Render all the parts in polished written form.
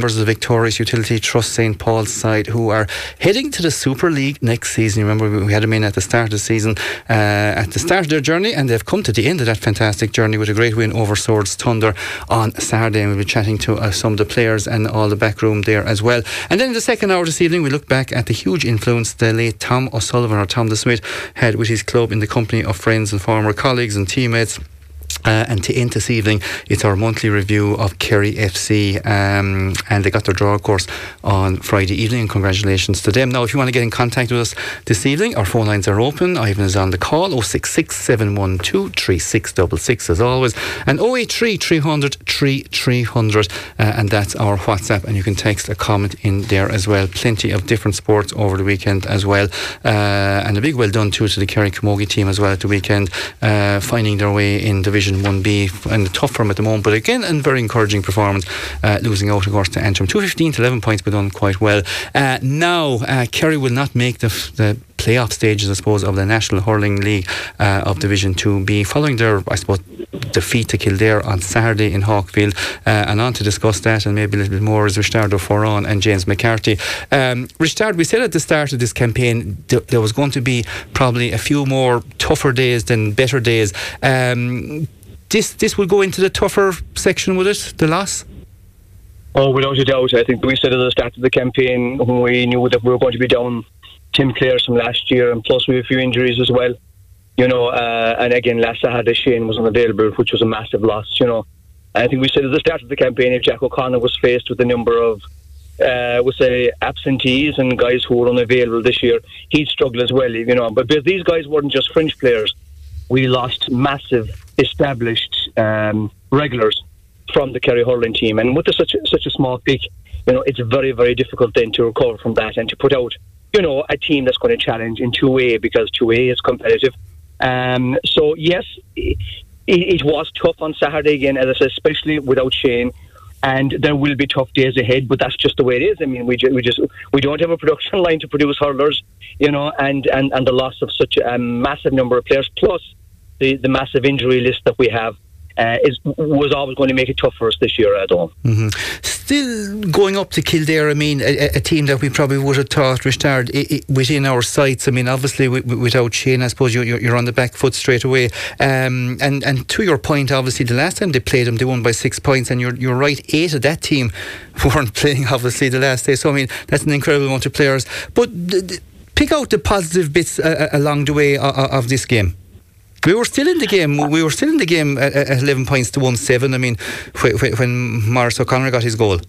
members of the Victorious Utility Trust St. Paul's side, who are heading to the Super League next season. You remember we had them in at the start of the season, at the start of their journey, and they've come to the end of that fantastic journey with a great win over Swords Thunder on Saturday. And we'll be chatting to some of the players and all the back room there as well. And then in the second hour this evening, we look back at the huge influence the late Tom O'Sullivan, or Tom the Smith, had with his club in the company of friends and former colleagues and teammates. And to end this evening, it's our monthly review of Kerry FC, and they got their draw, of course, on Friday evening, and congratulations to them. Now, if you want to get in contact with us this evening, our phone lines are open. Ivan is on the call, 066 712 3666 as always, and 083 300 3300, and that's our WhatsApp, and you can text a comment in there as well. Plenty of different sports over the weekend as well, and a big well done too to the Kerry Camogie team as well at the weekend, finding their way in Division 1B, and tough for them at the moment, but again, a very encouraging performance, losing out of course to Antrim 2-15 to 11 points, but done quite well. Now Kerry will not make the playoff stages, I suppose, of the National Hurling League of Division 2B, following their, I suppose, defeat to Kildare on Saturday in Hawkfield. And on to discuss that and maybe a little bit more is Richard O'Foran and James McCarthy. Richard, we said at the start of this campaign there was going to be probably a few more tougher days than better days. This will go into the tougher section, will it, the loss? Oh, without a doubt. I think we said at the start of the campaign, when we knew that we were going to be down Tim Clares from last year, and plus we had a few injuries as well, you know, and again last Saturday Shane was unavailable, which was a massive loss, you know. I think we said at the start of the campaign, if Jack O'Connor was faced with a number of we'll say absentees and guys who were unavailable this year, he'd struggle as well, you know. But these guys weren't just fringe players. We lost massive established regulars from the Kerry hurling team, and with such a small pick, you know, it's very, very difficult then to recover from that and to put out, you know, a team that's going to challenge in 2A, because 2A is competitive. So yes, it was tough on Saturday again, as I said, especially without Shane, and there will be tough days ahead, but that's just the way it is. I mean, we don't have a production line to produce hurlers, you know, and the loss of such a massive number of players, plus the massive injury list that we have, was always going to make it tough for us this year at all. Mm-hmm. Still going up to Kildare, I mean, a team that we probably would have thought, Richard, within our sights. I mean, obviously without Shane, I suppose you're on the back foot straight away. And to your point, obviously the last time they played them, they won by 6 points, and you're right, 8 of that team weren't playing obviously the last day. So I mean, that's an incredible amount of players. But pick out the positive bits along the way of this game. We were still in the game. We were still in the game at 11 points to 1-7. I mean, when Maurice O'Connor got his goal.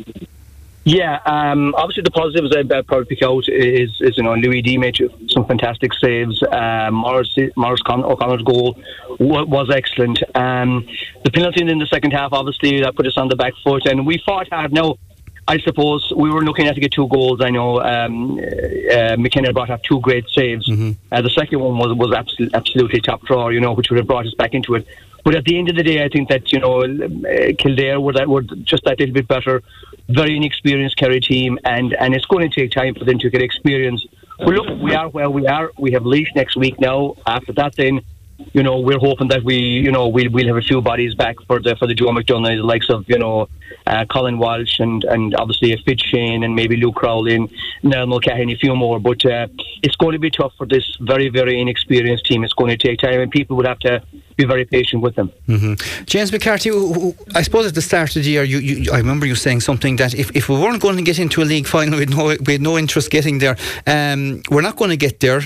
Yeah, obviously the positives I'd probably pick out is you know, Louis D made some fantastic saves. Maurice O'Connor's goal was excellent. The penalty in the second half, obviously, that put us on the back foot, and we fought hard. Now, I suppose we were looking at to get 2 goals. I know McKenna brought up 2 great saves. Mm-hmm. The second one was absolutely top draw, you know, which would have brought us back into it. But at the end of the day, I think that, you know, Kildare were just that little bit better. Very inexperienced Kerry team, and it's going to take time for them to get experience. But look, we are where we are. We have Laois next week now. After that, then, you know, we're hoping that we'll have a few bodies back for the Joe McDonough, the likes of, you know, Colin Walsh and obviously a fit Shane and maybe Luke Crowley and Niall Mulcahy, a few more. But it's going to be tough for this very, very inexperienced team. It's going to take time, and people would have to be very patient with them. Mm-hmm. James McCarthy, I suppose at the start of the year, I remember you saying something that if we weren't going to get into a league final, we had no interest getting there. We're not going to get there.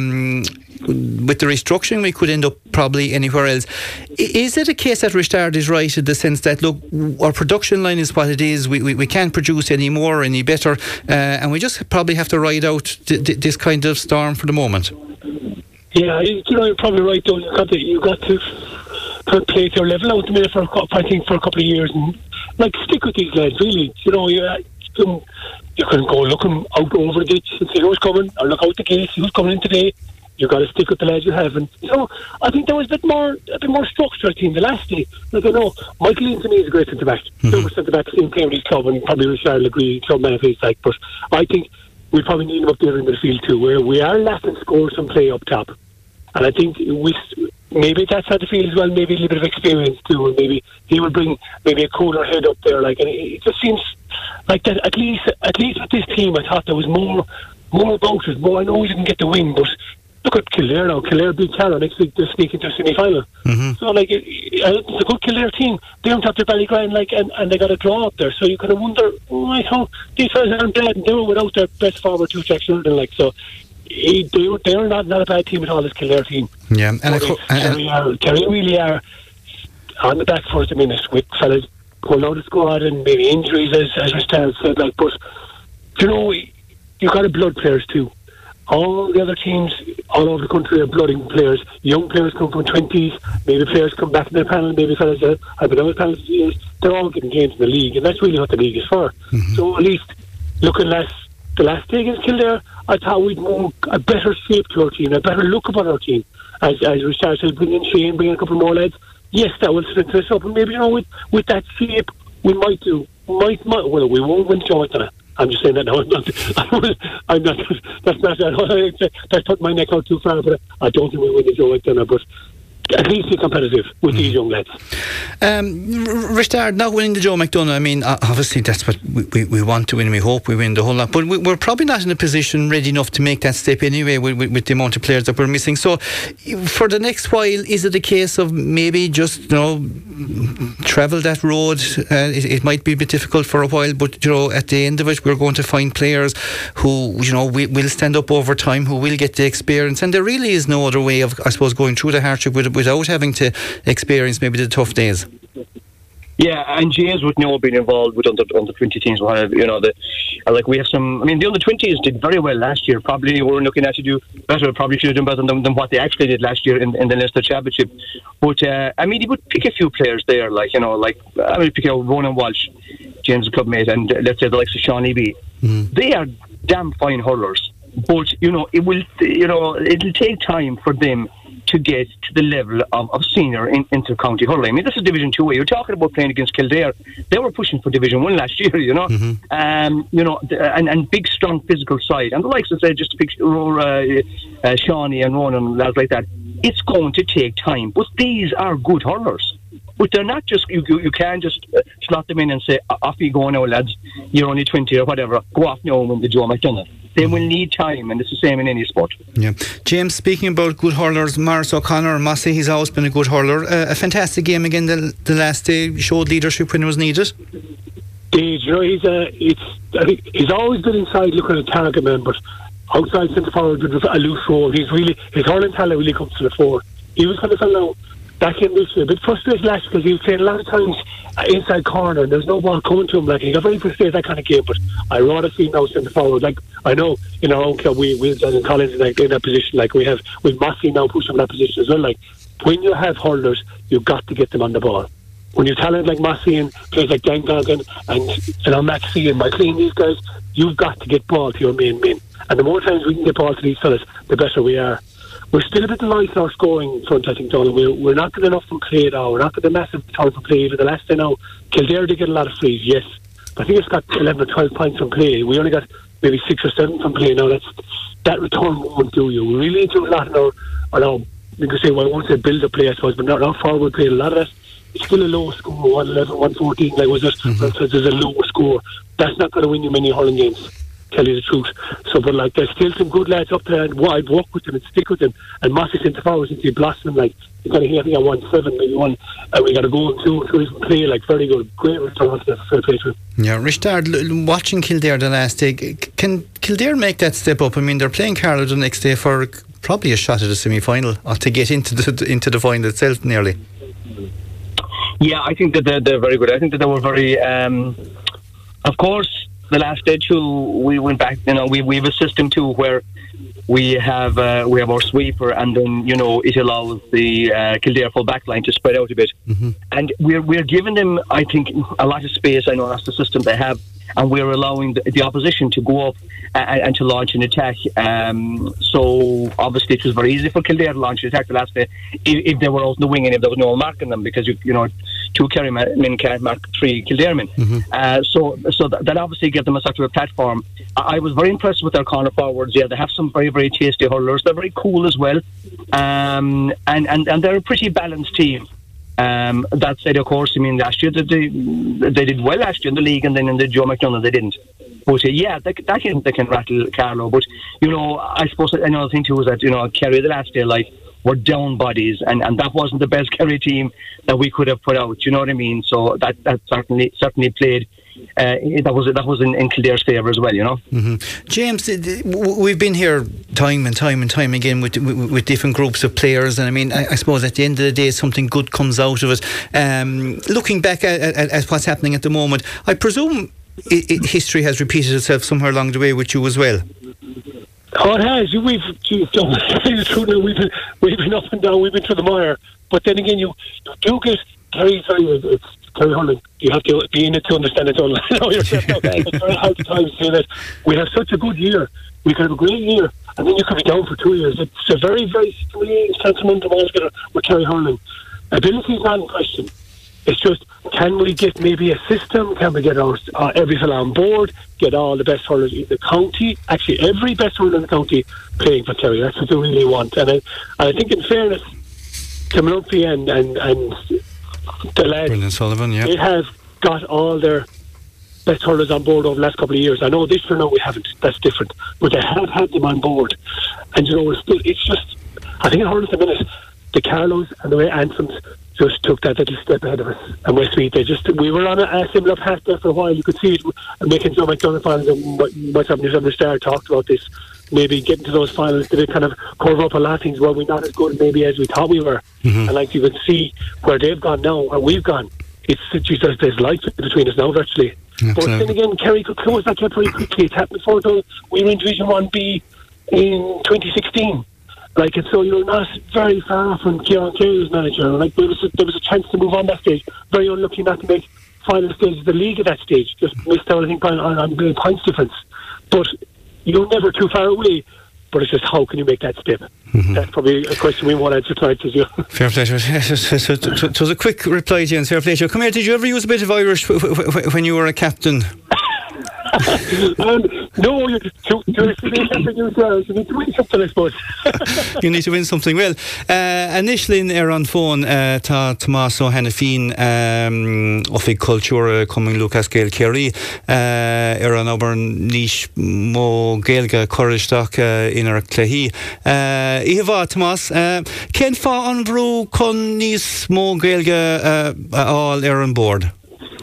With the restructuring, we could end up probably anywhere else. Is it a case that Richard is right in the sense that, look, our production line is what it is, we can't produce any more, any better, and we just probably have to ride out this kind of storm for the moment? Yeah, you know, you're probably right, though. You got to play at your level out the minute for a couple of years, and like, stick with these lads, really. You know, you can go looking out over the ditch and see who's coming, or look out the gate, see who's coming in today. You've got to stick with the lads you have, and so I think there was a bit more structure team the last day. Like, I know Michael Ian to me is a great centre back. Super centre back, same player in his club, and probably Richard will agree, club man if he's like. But I think we probably need him up there in the field too, where we are lacking scores and play up top. And I think maybe that's how they feel as well. Maybe a little bit of experience too, and maybe he will bring maybe a cooler head up there. Like, and it just seems like that. At least with this team, I thought there was more about it. More, I know we didn't get the win, but look at Kildare now. Kildare beat Carlow next week. They're sneaking to the semi-final. So like, it's a good Kildare team. They're on top of Ballygrand, like, and they got a draw up there. So you kind of wonder, how these guys aren't bad, and they were without their best forward, too, Jack Sheridan. Like, so they're not a bad team at all. This Kildare team. Yeah, and Kerry really are on the back foot at the minute with fellas pulling out the squad and maybe injuries, as Richard said. Like, but you got a blood players too. All the other teams all over the country are blooding players. Young players come from 20s, maybe players come back in the panel, maybe fellas that have been on the panel for years. They're all getting games in the league, and that's really what the league is for. So at least looking the last day against Kildare, I thought we'd more a better shape to our team, a better look about our team. As we started bringing in Shane, bringing a couple more lads, yes, that will strengthen us up, and maybe with that shape we might well, we won't win Joe McDonagh. I'm just saying that now. I'm not. That's putting my neck out too far, but I don't think we'll win the Joe McDonagh. But at least be competitive with these young lads. Richard, not winning the Joe McDonagh, I mean, obviously that's what we want to win. We hope we win the whole lot, but we're probably not in a position ready enough to make that step anyway with the amount of players that we're missing. So for the next while, is it a case of maybe just travel that road? It might be a bit difficult for a while, but at the end of it, we're going to find players who will stand up over time, who will get the experience, and there really is no other way of, I suppose, going through the hardship without having to experience maybe the tough days. Yeah, and James would know being involved with under 20 teams. Like we have some. I mean, the under 20s did very well last year. Probably we're looking at to do better. Probably should have done better than what they actually did last year in the Leinster Championship. But I mean, he would pick a few players there. I would pick out Ronan Walsh, James' clubmate, and let's say the likes of Sean Eby. They are damn fine hurlers. But it will. It'll take time for them to get to the level of senior inter-county hurling. I mean, this is Division 2. You're talking about playing against Kildare. They were pushing for Division 1 last year, and big, strong physical side. And the likes of, say, just to pick Shawnee and Ronan and lads like that, it's going to take time. But these are good hurlers. But they're not just, you can't just slot them in and say, off you go now, lads, you're only 20 or whatever, go off now and win the Joe McDonagh. They will need time, and it's the same in any sport. Yeah, James, speaking about good hurlers, Maurice O'Connor, Mossy, he's always been a good hurler. A fantastic game again the last day, showed leadership when it was needed. He's always been inside looking at target men, but outside centre forward with a loose role. His hurling talent really comes to the fore. He was kind of now back in this a bit frustrated last because he was playing a lot of times inside corner and there's no ball coming to him. Like, he got very frustrated that kind of game, but I rather see him now centre forward. Like, I know in our own club we've done in Collins in that position. Like, we have with Mossy now pushing that position as well. Like, when you have hurlers, you've got to get them on the ball. When you talent like Mossy and players like Dan Goggin and Maxie and McLean, these guys, you've got to get ball to your main men. And the more times we can get ball to these fellas, the better we are. We're still a bit light in our scoring front, I think, Donald. We're not good enough from play now. We're not getting a massive time from play. Even the last day now, Kildare did get a lot of frees, yes. I think it's got 11 or 12 points from play. We only got maybe 6 or 7 from play now. That return won't do you. We really need to do a lot in our you can say, well, I won't say build up play, I suppose, but not forward play. A lot of that, it's still a low score, 111, 114, like was it? So there's a low score. That's not going to win you many hurling games, tell you the truth. So, but like, there's still some good lads up there, and I'd walk with them and stick with them. And Mossy centre forward, since he blossomed, like, he's got I think at 1-7, maybe 1, and we got to go into his play, like, very good, great return to fair play to him. Yeah, Richard, watching Kildare the last day, can Kildare make that step up? I mean, they're playing Carlow the next day for probably a shot at the semi-final, or to get into the final itself nearly. Yeah, I think that they're very good. I think that they were very, of course, the last day too, we went back, we have a system too where we have our sweeper, and then, it allows the Kildare full back line to spread out a bit. And we're giving them, I think, a lot of space. I know that's the system they have, and we're allowing the opposition to go up and to launch an attack. So obviously it was very easy for Kildare to launch an attack the last day if they were out in the wing and if there was no one marking them, because two Kerry men can't mark 3 Kildare men. So that obviously gave them a sort of a platform. I was very impressed with their corner forwards. Yeah, they have some very, very tasty hurlers. They're very cool as well. and they're a pretty balanced team. That said, of course, I mean, last year they did well last year in the league, and then in the Joe McDonagh they didn't. But they can rattle Carlow. But I suppose another thing too is that Kerry the last day were down bodies, and that wasn't the best Kerry team that we could have put out. You know what I mean? So that certainly played. That was in Kildare's favour as well, Mm-hmm. James, we've been here time and time again with different groups of players, and I mean, I suppose at the end of the day, something good comes out of it. Looking back at what's happening at the moment, I presume history has repeated itself somewhere along the way with you as well. Oh, it has. We've been up and down. We've been through the mire. But then again, you do get Kerry Hurling. You have to be in it to understand it all. It's very hard to times say that we have such a good year. We could have a great year, and then you could be down for 2 years. It's a very, very strange sentiment with Kerry Hurling. Ability is not in question. It's just, can we get maybe a system? Can we get every fellow on board? Get all the best hurlers in the county? Actually, every best hurler in the county playing for Kerry. That's what they really want. And I think, in fairness to Murphy and the lads, Brendan Sullivan, they have got all their best hurlers on board over the last couple of years. I know this year, no, we haven't. That's different. But they have had them on board. And it's just, I think in hurling at the minute, the Carlows and the way Anthems just took that little step ahead of us. And Westmeath, we were on a similar path there for a while. You could see it making Joe McDonagh finals, and myself and Newsomber Star talked about this. Maybe getting to those finals, did it kind of cover up a lot of things where we're not as good maybe as we thought we were. Mm-hmm. And like you can see where they've gone now, where we've gone, there's life between us now virtually. Absolutely. But then again, Kerry could close that gap very quickly. It happened before we were in Division 1B in 2016. And so you're not very far off when Kieran Kerry was manager. There was a chance to move on that stage. Very unlucky not to make final stage of the league at that stage. Just missed out, I think, on points difference. But you're never too far away. But it's just, how can you make that step? Mm-hmm. That's probably a question we won't answer tonight, as you. Fair play. It was a quick reply, James. Fair play. Come here. Did you ever use a bit of Irish when you were a captain? No, you need to win something, I suppose. You need to win something. Well, initially in on phone, Tommaso Hanafin, Ofig Cultura, coming Lucas Gael Kerry, Eran Auburn Nish Mo Gaelga Corishstock in our Clahi. Iva Tomas, Ken Fa on Brew Con Nis Mo Gaelga all Eran board.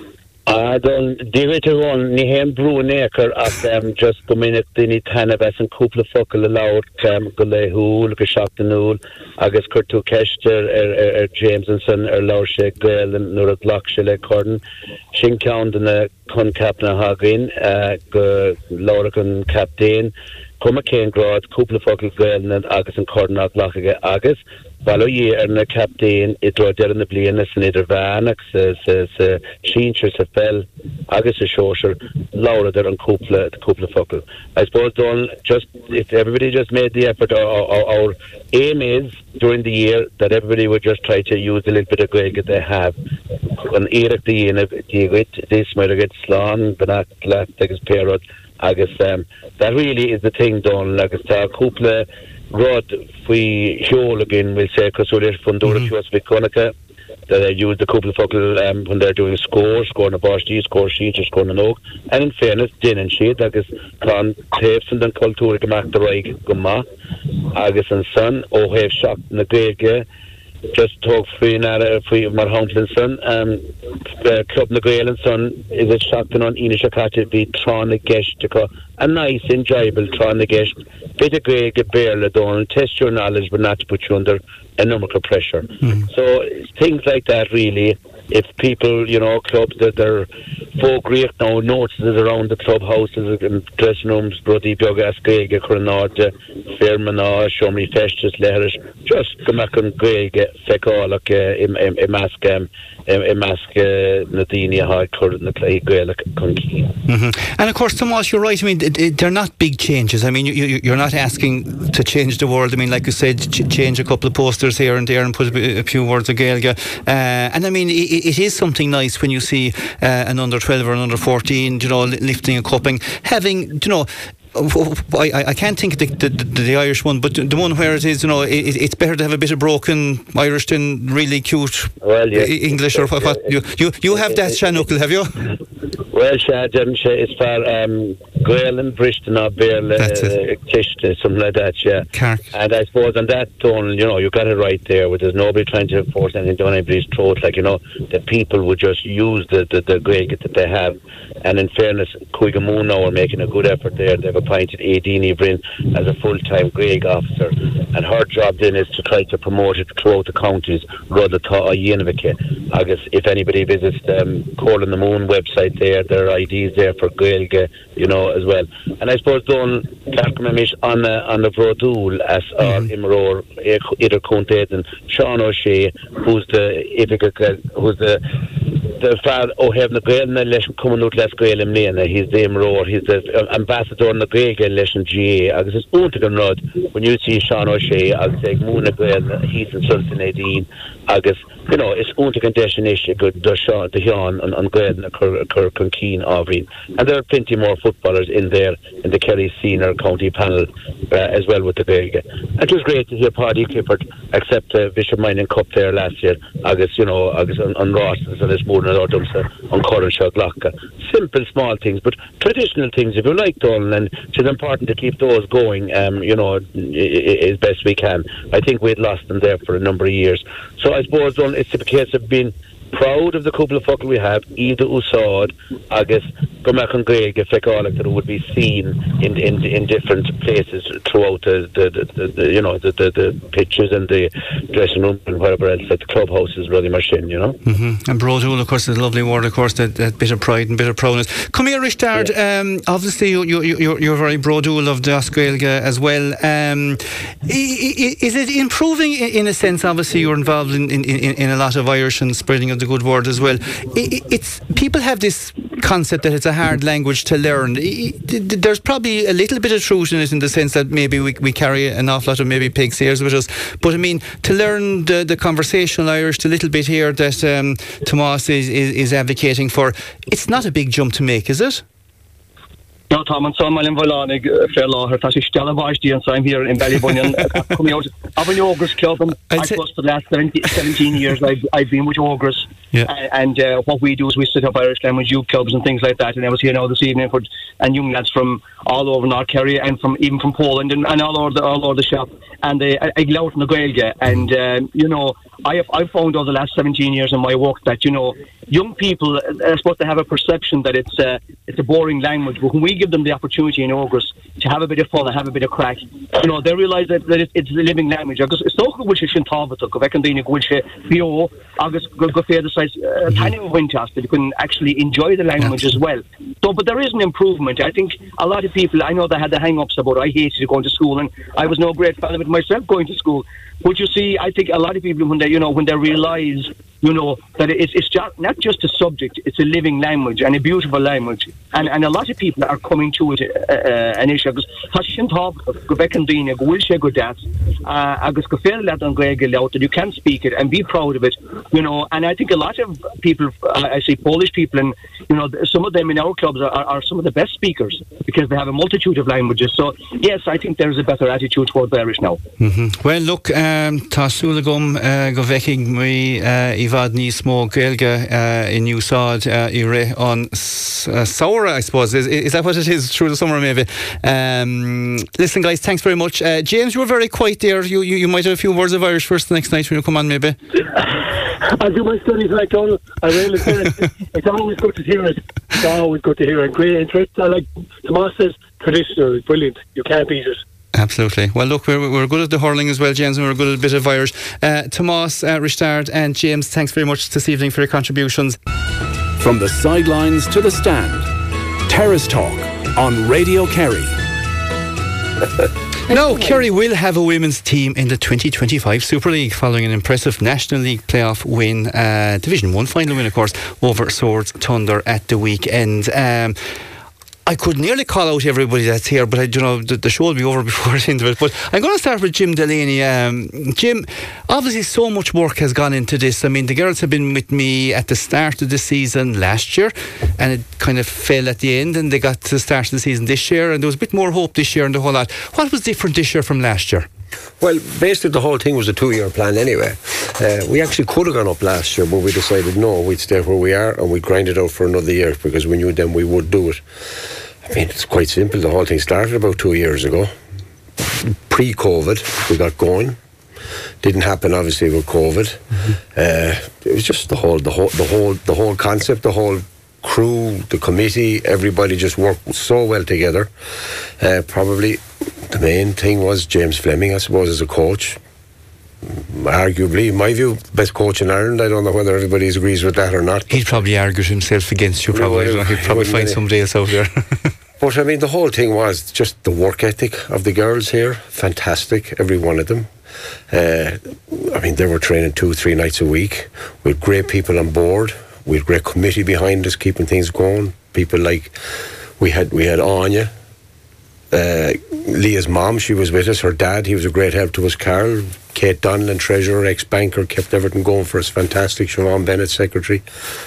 David Ron, ni hem brún éker at just gominnig dini tanabas an kúpla focal allowed go le húl go seachtain úl agus curtú ceiste Jamesonson Laorshe Gael and nur Glock le Corden sin count na con capna hagin go Lauragan captain Cuma Cain Grod kúpla focal Gael and agus an Corden Glock agus Vallo year na captain it ro der na bliana san idir vanach se Sheencher se fell agus a shosher Laura there on couple focal. I suppose if everybody just made the effort, our aim is during the year that everybody would just try to use a little bit of Gaelic they have. An Eric the in this might get slán banach last agus perod agus that really is the thing done agus ta couple Rod, we show again, we'll say, because we're from Dora Viconica, that they use the couple of focal when they're doing scoring a Bosch, score sheet, or scoring an oak. And in fairness, Din and Sheet, that is Con Tapes and then Cultura Gamak the Reich Guma, Agus and Son, or have shocked in the Gaega, just talk free Mar Humplinson, Club na Gael and Son is a shocking on Inishakati be Tron the Gesh to a nice, enjoyable Tron the Gesh. Bit of Gaega barely done, test your knowledge, but not to put you under enormous pressure. Mm. So things like that really. If people, clubs that they're folk great now, notices around the clubhouses and dressing rooms, Brody Biogas, Gaega, Coronada, Fairmana, Shomri Festus, Lehrish, just come back and Gaega, Fekalak, Imask, Nadini, High Current, the Clay, Gaelic, Conky. And of course, Tomas, you're right. I mean, they're not big changes. I mean, you're not asking to change the world. I mean, like you said, change a couple of posters here and there and put a few words of Gaeilge. And I mean, it is something nice when you see an under 12 or an under 14, lifting a cupping, having, I can't think of the Irish one, but the one where it is, it's better to have a bit of broken Irish than really cute English or what. You have that, Shanukil, have you? Well, it's for Gael Brishton or Bearle, Kishte, something like that, yeah. Cork. And I suppose on that tone, you got it right there, where there's nobody trying to force anything down anybody's throat. The people would just use the Gaelic that they have. And in fairness, Cuigamoon now are making a good effort there. They've appointed Aideen Brin as a full-time Gaelic officer, and her job then is to try to promote it throughout the counties, rather than I guess if anybody visits the Call on the Moon website there are IDs there for Gaelic, as well. And I suppose Don Clarkmamish on the Brodul as our Imror, Ider Kunted and Sean O'Shea, who's the father have the Gael election coming out last Gael Lena. He's the Imror, he's the ambassador in the Gael election GA. I guess it's Untigan Rod when you see Sean O'Shea, I would say Moona Gael, he's in Sultan Nadine. I guess it's Untigan Destination, good the Hian and Gael and Kirkeen Aubrey. And there are plenty more footballers in there in the Kerry Senior County panel as well with the Gael. It was great to hear Paddy Clifford accept Bishop Mining Cup there last year. I guess on Ross and this morning on Corenshaw Glocka. Simple small things, but traditional things if you like, Donald, and it's important to keep those going as best we can. I think we'd lost them there for a number of years. So I suppose it's a case of being proud of the couple of fuckle we have, either Usaid, I guess, Gomak and Greg, that would be seen in different places throughout the pitches and the dressing room and whatever else at the clubhouse is really machine, Mm-hmm. And Brodul, of course, is a lovely word, of course, that bit of pride and bit of proudness. Come here, Richard. Obviously, you're very Brodul of the Oscailga as well. Is it improving in a sense? Obviously, you're involved in a lot of Irish and spreading of the good word as well. It's people have this concept that it's a hard language to learn. There's probably a little bit of truth in it, in the sense that maybe we carry an awful lot of maybe pig's ears with us. But I mean, to learn the conversational Irish, the little bit here that Tomas is advocating for, it's not a big jump to make, is it? No, Tom, and so I'm Volanig, Frela, Hertashi Stella Vashti, and so I'm here in Ballybunion, coming out of an Ogres Club. And I suppose for the last 17 years I've been with Ogres. Yeah. And what we do is we set up Irish language youth clubs and things like that. And I was here now this evening and young lads from all over North Kerry and even from Poland and all over the shop. And I go out in the Gaelga. And I've found over the last 17 years in my work that young people are supposed to have a perception that it's a boring language, but when we give them the opportunity in Ogres to have a bit of fun and have a bit of crack, they realise that it's a living language. Because it's not good to Shintavituk, go back and then go to Bio, August go further size, tiny Winchester, you can actually enjoy the language as well. So, but there is an improvement. I think a lot of people, I know they had the hang-ups about I hated going to school, and I was no great fan of it myself going to school. But you see, I think a lot of people when they realise that it's just, not just a subject, it's a living language and a beautiful language, and a lot of people are coming to it an issue because Hashin talk go back and Dina go will share good that agus go fair let on Greg out that you can speak it and be proud of it, and I think a lot of people, I say Polish people, and some of them in our clubs are some of the best speakers because they have a multitude of languages. So yes, I think there's a better attitude towards Irish now. Mm-hmm. Well, look, Tassulagum go vecking me Ivad Nismo Gaelga in Usaid Ire on Saura, I suppose. Is that what it is through the summer maybe? Listen, guys, thanks very much. James, you were very quiet there. You might have a few words of Irish first the next night when you come on maybe. I do my studies like Donald. I really do it. It's always good to hear it. It's always good to hear it. Great interest. I like Tomas says traditional. It's brilliant. You can't beat it. Absolutely. Well, look, we're good at the hurling as well, James, and we're good at a bit of Irish. Tomas, Richard and James, thanks very much this evening for your contributions. From the sidelines to the stand, Terrace Talk on Radio Kerry. Now, Kerry will have a women's team in the 2025 Super League following an impressive National League playoff win, Division 1 final win, of course, over Swords Thunder at the weekend. I could nearly call out everybody that's here, but the show will be over before the end of it. But I'm going to start with Jim Delaney. Jim, Obviously, so much work has gone into this. I mean, the girls have been with me at the start of the season last year, and it kind of fell at the end, and they got to the start of the season this year, and there was a bit more hope this year and the whole lot. What was different this year from last year? Well, basically the whole thing was a 2-year plan anyway. We actually could have gone up last year, but we decided no, we'd stay where we are and we'd grind it out for another year because we knew then we would do it. I mean, it's quite simple. The whole thing started about 2 years ago. Pre-COVID, we got going. Didn't happen obviously with COVID. It was just the whole concept, the whole crew, the committee, everybody just worked so well together. Probably the main thing was James Fleming, I suppose, as a coach. Arguably, in my view, best coach in Ireland. I don't know whether everybody agrees with that or not. He'd probably argue himself against you, probably. No, he'd probably find somebody else out there. But I mean, the whole thing was just the work ethic of the girls here. Fantastic, every one of them. I mean, they were training 2-3 nights a week with great people on board. We had a great committee behind us, keeping things going. People like we had Anya, Leah's mom. She was with us. Her dad, he was a great help to us. Carl, Kate Donlan, treasurer, ex-banker, kept everything going for us. Fantastic. Siobhan Bennett, secretary.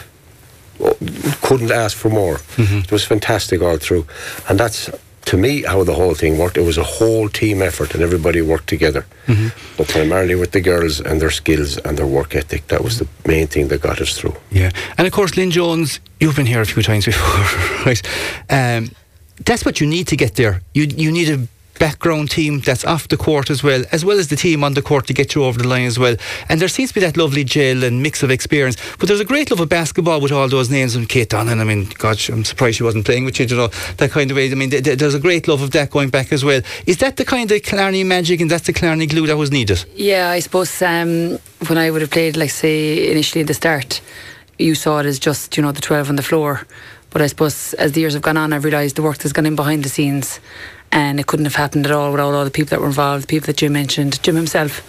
Couldn't ask for more. It was fantastic all through, and that's, to me, how the whole thing worked. It was a whole team effort and everybody worked together. But primarily with the girls and their skills and their work ethic. That was the main thing that got us through. Yeah. And of course, Lynn Jones, you've been here a few times before, right? That's what you need to get there. You need a background team that's off the court as well as the team on the court to get you over the line as well. And there seems to be that lovely gel and mix of experience. But there's a great love of basketball with all those names. And Kate Donlan, I mean, gosh, I'm surprised she wasn't playing with you, that kind of way. I mean, there's a great love of that going back as well. Is that the kind of Killarney magic and that's the Killarney glue that was needed? Yeah, I suppose when I would have played, like, say, initially at the start, you saw it as just, the 12 on the floor. But I suppose as the years have gone on, I've realised the work that's gone in behind the scenes. And it couldn't have happened at all without all the people that were involved, the people that Jim mentioned, Jim himself.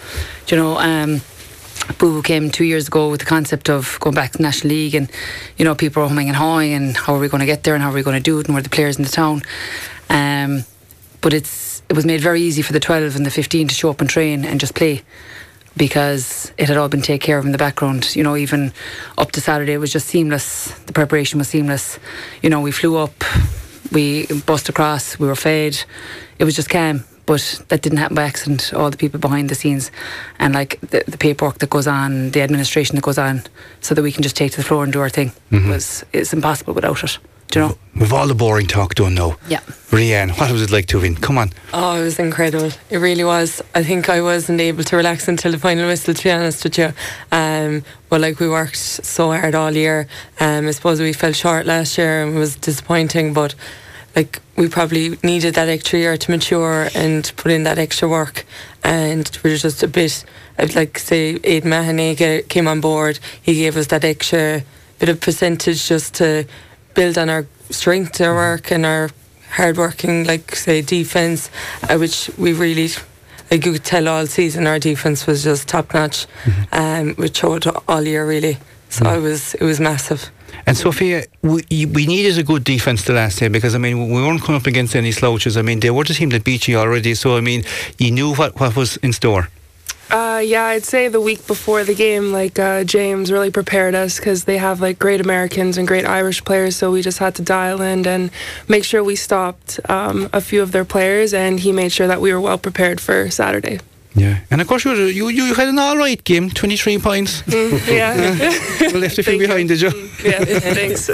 Boo came 2 years ago with the concept of going back to the National League, and people were humming and hawing, and how are we going to get there, and how are we going to do it, and we're the players in the town. But it was made very easy for the 12 and the 15 to show up and train and just play, because it had all been taken care of in the background. Even up to Saturday, it was just seamless. The preparation was seamless. We flew up, we bussed across, we were fed. It was just calm, but that didn't happen by accident. All the people behind the scenes and like the paperwork that goes on, the administration that goes on, so that we can just take to the floor and do our thing. It's impossible without it. With all the boring talk done now. Yeah. Rianne, what was it like to win? Come on. Oh, it was incredible. It really was. I think I wasn't able to relax until the final whistle, to be honest with you. But we worked so hard all year. I suppose we fell short last year and it was disappointing, but we probably needed that extra year to mature and put in that extra work. And we were just a bit, say, Aidan Mahoney came on board. He gave us that extra bit of percentage just to build on our strength, our work, and our hard working, say, defence, which we really, you could tell all season our defence was just top notch, which showed all year really. So it was massive. And Sophia, we needed a good defence the last day, because we weren't coming up against any slouches. They were the team that beat you already, so you knew what was in store. Yeah, I'd say the week before the game, James really prepared us, because they have great Americans and great Irish players, so we just had to dial in and make sure we stopped a few of their players, and he made sure that we were well prepared for Saturday. Yeah, and of course you had an alright game, 23 points. Yeah. You left a few behind, did you? Yeah, thanks.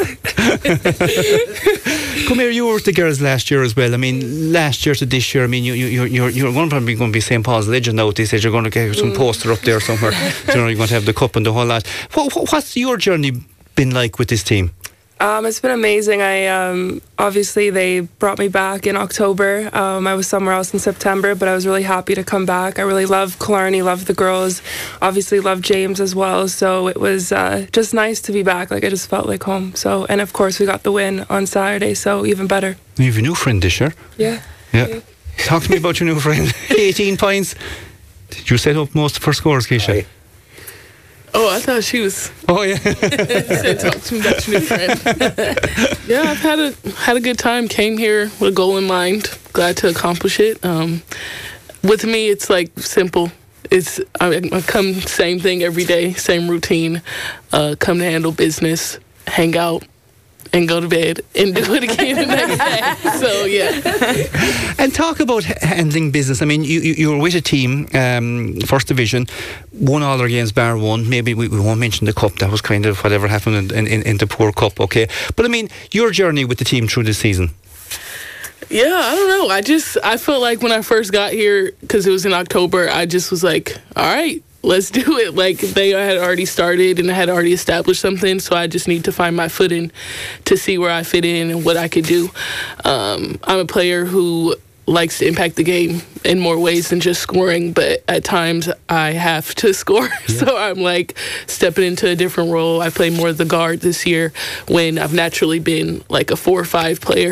Come here, you were with the girls last year as well. Last year to this year, you're probably going to be St. Paul's legend now. They said you're going to get some poster up there somewhere. You're going to have the cup and the whole lot. What's your journey been like with this team? It's been amazing. Obviously they brought me back in October. I was somewhere else in September, but I was really happy to come back. I really love Killarney, love the girls, obviously love James as well. So it was just nice to be back. I just felt like home. So, and of course we got the win on Saturday, so even better. You have a new friend this year. Yeah. Talk to me about your new friend. 18 points. Did you set up most of her scores, Keisha? Oh, I thought she was. Oh yeah. Said talk to me about your new friend. Yeah, I've had a good time. Came here with a goal in mind. Glad to accomplish it. With me, it's simple. I come same thing every day, same routine. Come to handle business, hang out, and go to bed and do it again the next day. So yeah. And talk about handling business. I mean, you were with a team, First Division, won all their games bar one. Maybe we won't mention the cup. That was kind of whatever happened in the poor cup. Okay, but I mean, your journey with the team through the season. Yeah, I don't know. I felt like when I first got here, because it was in October, I just was like, all right, let's do it. Like, they had already started and had already established something, so I just need to find my footing to see where I fit in and what I could do. I'm a player who likes to impact the game in more ways than just scoring, but at times I have to score. Yeah. So I'm like stepping into a different role. I play more of the guard this year when I've naturally been like a 4 or 5 player.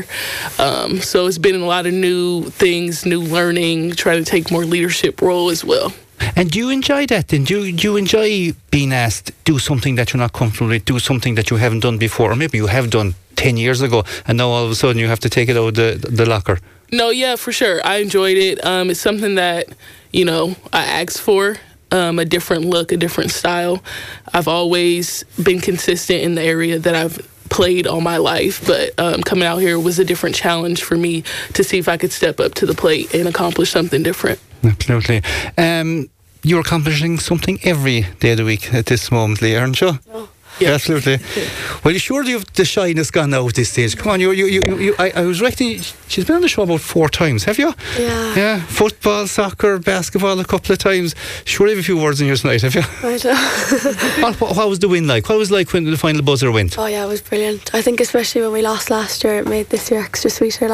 So it's been a lot of new things, new learning, trying to take more leadership role as well. And do you enjoy that then? Do you enjoy being asked do something that you're not comfortable with, do something that you haven't done before, or maybe you have done 10 years ago and now all of a sudden you have to take it out of the locker? No, yeah, for sure. I enjoyed it. It's something that, I asked for, a different look, a different style. I've always been consistent in the area that I've played all my life, but coming out here was a different challenge for me to see if I could step up to the plate and accomplish something different. Absolutely. You're accomplishing something every day of the week at this moment, Leah, aren't you? No. Yeah, absolutely. Well, surely you've the shyness gone now at this stage. Come on, I was reckoning she's been on the show about 4 times, have you? Yeah. Yeah, football, soccer, basketball a couple of times. Surely you have a few words in your tonight, have you? I don't. What was the win like? What was it like when the final buzzer went? Oh yeah, it was brilliant. I think especially when we lost last year, it made this year extra sweeter.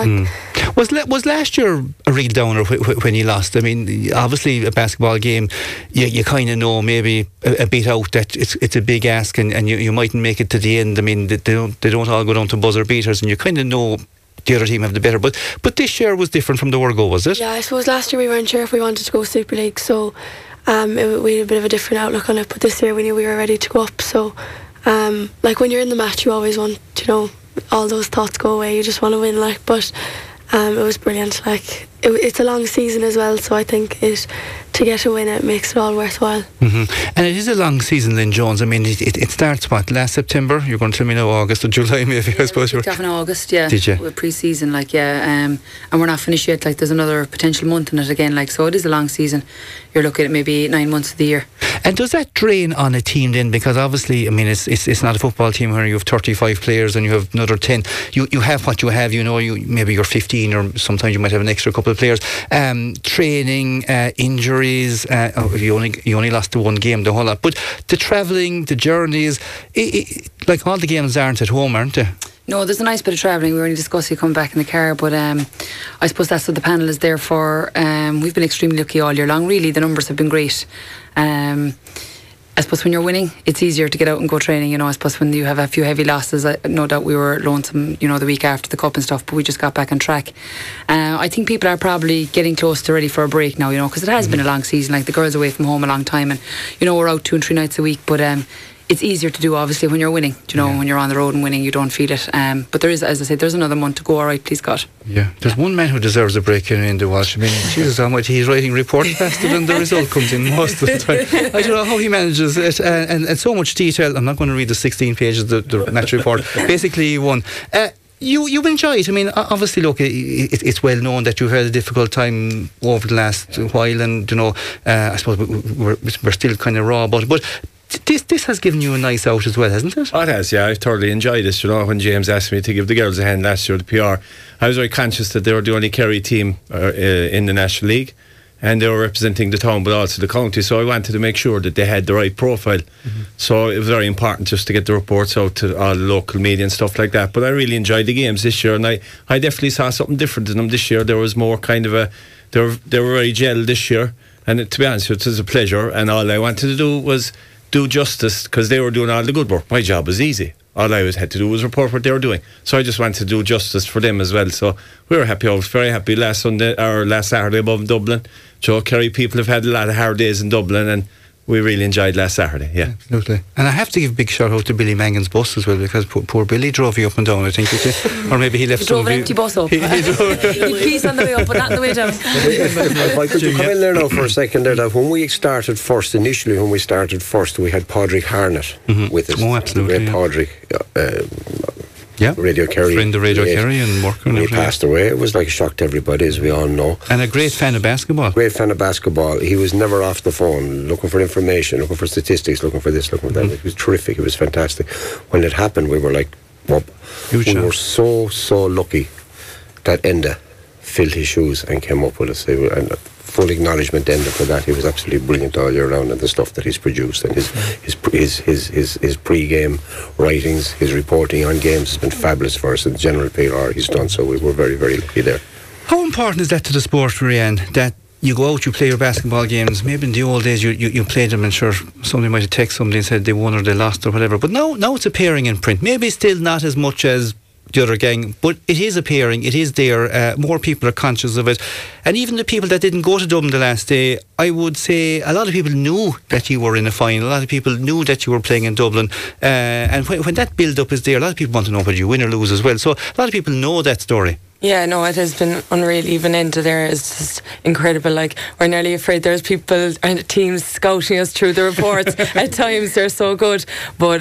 Was last year a real downer when you lost? I mean, obviously a basketball game, you kind of know maybe a bit out that it's a big ask and you mightn't make it to the end. I mean, they don't all go down to buzzer beaters, and you kind of know the other team have the better. But this year was different from the word go, was it? Yeah, I suppose last year we weren't sure if we wanted to go Super League, so we had a bit of a different outlook on it. But this year we knew we were ready to go up. So, like when you're in the match, you always want all those thoughts go away. You just want to win, but it was brilliant. Like it's a long season as well, so I think to get a win, it makes it all worthwhile. Mm-hmm. And it is a long season, Lynn Jones. I mean, it starts last September. You're going to tell me now August or July, maybe. I suppose we kicked off in August. Yeah. Did you? With pre-season, and we're not finished yet. There's another potential month in it again. So it is a long season. You're looking at maybe 9 months of the year. And does that drain on a team then? Because obviously, I mean, it's not a football team where you have 35 players and you have another 10. You have what you have. Maybe you're 15, or sometimes you might have an extra couple of players. Training, injuries. You only lost the one game, the whole lot. But the travelling, the journeys, like all the games aren't at home, aren't they? No, there's a nice bit of travelling. We were only discussing coming back in the car, but I suppose that's what the panel is there for. We've been extremely lucky all year long. Really, the numbers have been great. I suppose when you're winning, it's easier to get out and go training. I suppose when you have a few heavy losses, no doubt we were lonesome, the week after the cup and stuff, but we just got back on track. I think people are probably getting close to ready for a break now, because it has been a long season. Like the girls away from home a long time, and we're out 2 and 3 nights a week, but it's easier to do obviously when you're winning. When you're on the road and winning, you don't feel it. But there is, as I said, there's another month to go. All right, please God. Yeah, there's one man who deserves a break in the Walsh. I mean, Jesus Almighty, he's writing reports faster than the result comes in most of the time. I don't know how he manages it, and so much detail. I'm not going to read the 16 pages of the match report. Basically, he won. You enjoy it. I mean, obviously, look, it's well known that you've had a difficult time over the last while, and I suppose we're still kind of raw about it, but this has given you a nice out as well, hasn't it? Oh, it has, yeah. I thoroughly enjoyed this. When James asked me to give the girls a hand last year at the PR, I was very conscious that they were the only Kerry team in the National League, and they were representing the town but also the county, so I wanted to make sure that they had the right profile. So it was very important just to get the reports out to all the local media and stuff like that. But I really enjoyed the games this year, and I definitely saw something different in them this year. There was more kind of they were very gelled this year, and to be honest, it was a pleasure, and all I wanted to do was do justice, because they were doing all the good work. My job was easy. All I had to do was report what they were doing. So I just wanted to do justice for them as well. So we were happy. I was very happy last Saturday above Dublin. Kerry people have had a lot of hard days in Dublin, and we really enjoyed last Saturday. Yeah, absolutely. And I have to give a big shout out to Billy Mangan's bus as well, because poor Billy drove you up and down, I think, or maybe he left. He drove an empty bus up. He peace on the way up, but not on the way down. If I could come in there now for a second there, that when we started first, we had Padraig Harnett with us. Oh, absolutely. The great Padraig. Radio Kerry. Friend of Radio Kerry and worker. When he passed away, it was like a shock to everybody, as we all know. And a great fan of basketball. He was never off the phone, looking for information, looking for statistics, looking for this, looking for that. It was terrific. It was fantastic. When it happened, we were like, whoop. We were so lucky that Enda filled his shoes and came up with us. And full acknowledgement Enda for that. He was absolutely brilliant all year round, and the stuff that he's produced, and his pre-game writings, his reporting on games has been fabulous for us, and the general PR he's done. So we were very, very lucky there. How important is that to the sport, Rianne, that you go out, you play your basketball games? Maybe in the old days you played them, and sure, somebody might have texted somebody and said they won or they lost or whatever, but now it's appearing in print. Maybe still not as much as the other gang, but it is appearing, it is there. More people are conscious of it, and even the people that didn't go to Dublin the last day, I would say a lot of people knew that you were in a final. A lot of people knew that you were playing in Dublin, and when that build-up is there, a lot of people want to know whether you win or lose as well. So a lot of people know that story. Yeah, no, it has been unreal. Even into there is just incredible. Like, we're nearly afraid there's people and teams scouting us through the reports. At times they're so good, but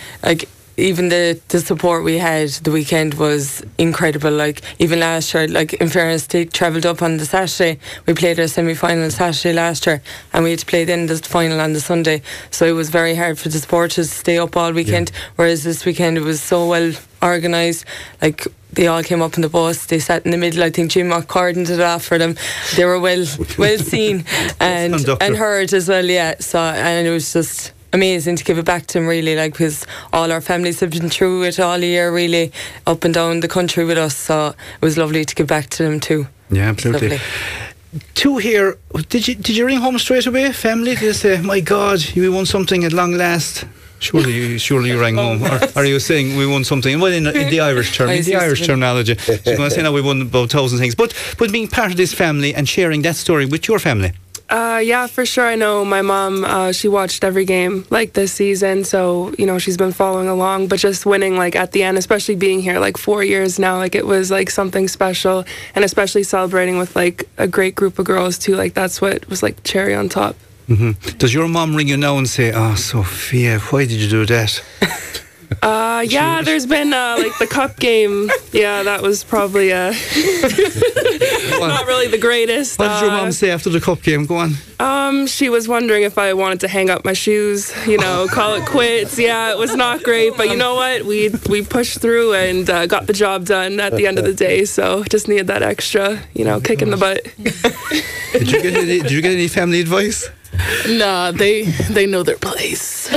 even the support we had the weekend was incredible. Like, even last year, like, in fairness, they travelled up on the Saturday. We played our semi-final Saturday last year, and we had to play then the final on the Sunday, so it was very hard for the supporters to stay up all weekend. Whereas this weekend it was so well organised. Like, they all came up in the bus, they sat in the middle. I think Jim McCartan did it off for them. They were well seen and heard as well. Yeah, so, and it was just amazing to give it back to them, really, like, because all our families have been through it all year, really, up and down the country with us, so it was lovely to give back to them too. Yeah, absolutely. Two here, did you ring home straight away, family? Did you say, my God, we won something at long last? Surely you rang home. Or are you saying we won something? Well, in the Irish terminology, she's going to say, no, we won about 1,000 things. But being part of this family and sharing that story with your family. Yeah, for sure. I know my mom, she watched every game like this season, so, you know, she's been following along, but just winning, like, at the end, especially being here like 4 years now, like, it was like something special, and especially celebrating with like a great group of girls too, like, that's what was like cherry on top. Mm-hmm. Does your mom ring you now and say, oh, Sophia, why did you do that? Yeah, there's been like the cup game. Yeah, that was probably not really the greatest. What did your mom say after the cup game? Go on. She was wondering if I wanted to hang up my shoes, you know, call it quits. Yeah, it was not great, but you know what? We pushed through and got the job done at the end of the day. So just needed that extra, you know, kick in the butt. Did you get any family advice? Nah, they know their place.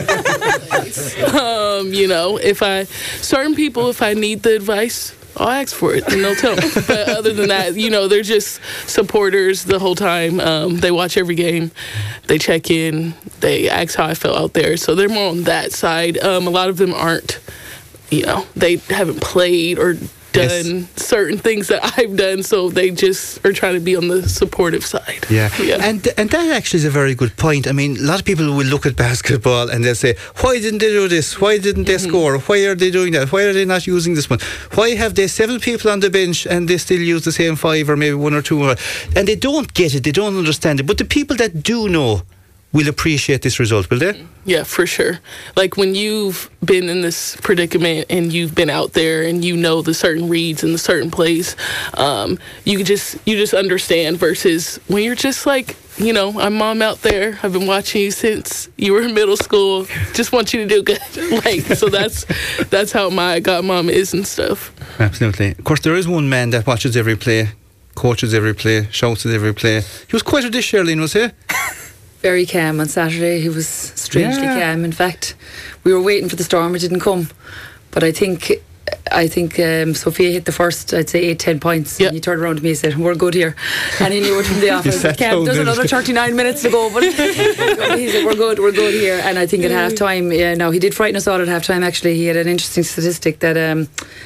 You know, if I need the advice, I'll ask for it and they'll tell me. But other than that, you know, they're just supporters the whole time. They watch every game, they check in, they ask how I felt out there. So they're more on that side. A lot of them aren't, you know, they haven't played or done certain things that I've done, so they just are trying to be on the supportive side. Yeah. And that actually is a very good point. I mean, a lot of people will look at basketball and they'll say, why didn't they do this? Why didn't they score? Why are they doing that? Why are they not using this one? Why have they 7 people on the bench and they still use the same 5 or maybe 1 or 2? And they don't get it, they don't understand it. But the people that do know will appreciate this result, will they? Yeah, for sure. Like, when you've been in this predicament and you've been out there and you know the certain reads and the certain plays, you just understand, versus when you're just like, you know, I'm mom out there, I've been watching you since you were in middle school, just want you to do good. Like, so that's how my godmom is and stuff. Absolutely. Of course, there is one man that watches every play, coaches every play, shouts at every play. He was quite a dish, Charlene, was he? Very calm on Saturday. He was strangely calm. In fact, we were waiting for the storm. It didn't come. But I think Sophia hit the first, I'd say, 8-10 points. And he turned around to me and said, we're good here. And he knew it from the office. There's another 39 minutes to go. But he said, we're good here. And I think at half time, he did frighten us all at half time, actually. He had an interesting statistic that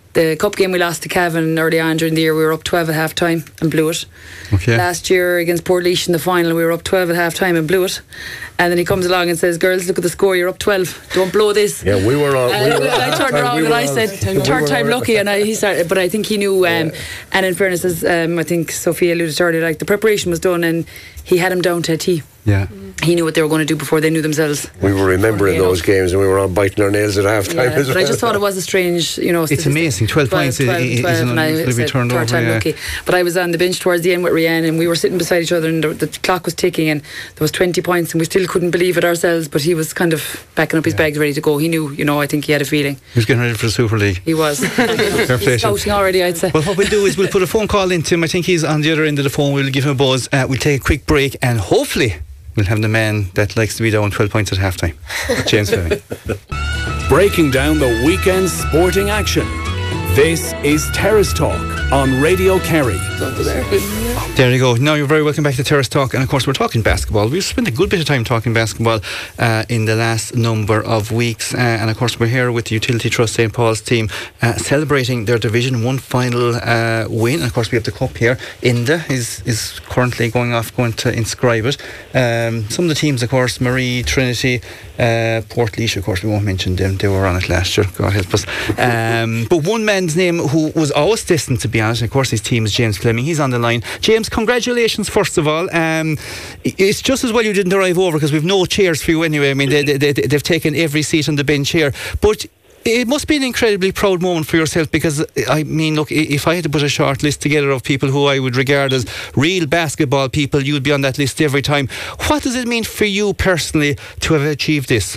The cup game we lost to Cavan early on during the year, we were up 12 at half time and blew it. Okay. Last year against Portlaoise in the final, we were up 12 at half time and blew it. And then he comes along and says, "Girls, look at the score, you're up 12. Don't blow this." Yeah, we were on. I turned around and I said, "Third time lucky." And he started, but I think he knew. And in fairness, as I think Sophia alluded to earlier, like the preparation was done and he had him down to a T. Yeah. He knew what they were going to do before they knew themselves. We were remembering those games and we were on biting our nails at half time as well. But I just thought it was a strange, It's amazing. 12 points is and I said turned third time lucky. But I was on the bench towards the end with Rianne and we were sitting beside each other and the clock was ticking and there was 20 points and we still couldn't believe it ourselves, but he was kind of backing up his bags ready to go. He knew, I think he had a feeling. He was getting ready for the Super League. He was. He's scouting already, I'd say. Well, what we'll do is we'll put a phone call into him. I think he's on the other end of the phone. We'll give him a buzz. We'll take a quick break and hopefully we'll have the man that likes to be down 12 points at half time, James Fleming. Breaking down the weekend's sporting action. This is Terrace Talk on Radio Kerry. There you go. Now you're very welcome back to Terrace Talk, and of course we're talking basketball. We've spent a good bit of time talking basketball in the last number of weeks, and of course we're here with the Utility Trust St. Paul's team celebrating their Division 1 final win. And of course we have the cup here. Inda is currently going to inscribe it. Some of the teams, of course, Marie, Trinity, Portlaoise, of course we won't mention them, they were on it last year, God help us. But one man's name who was always destined to be on it, and of course his team is James Fleming. He's on the line. James, congratulations first of all. It's just as well you didn't arrive over because we've no chairs for you anyway. I mean they've taken every seat on the bench here, but it must be an incredibly proud moment for yourself because, I mean, look, if I had to put a short list together of people who I would regard as real basketball people, you'd be on that list every time. What does it mean for you personally to have achieved this?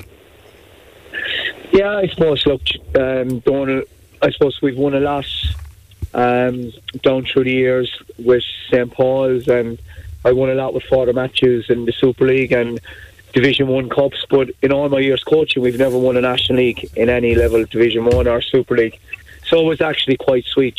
Yeah, I suppose, look, I suppose we've won a lot down through the years with St. Paul's, and I won a lot with Father Matthews in the Super League and Division 1 Cups, but in all my years coaching we've never won a National League in any level, Division 1 or Super League, so it was actually quite sweet,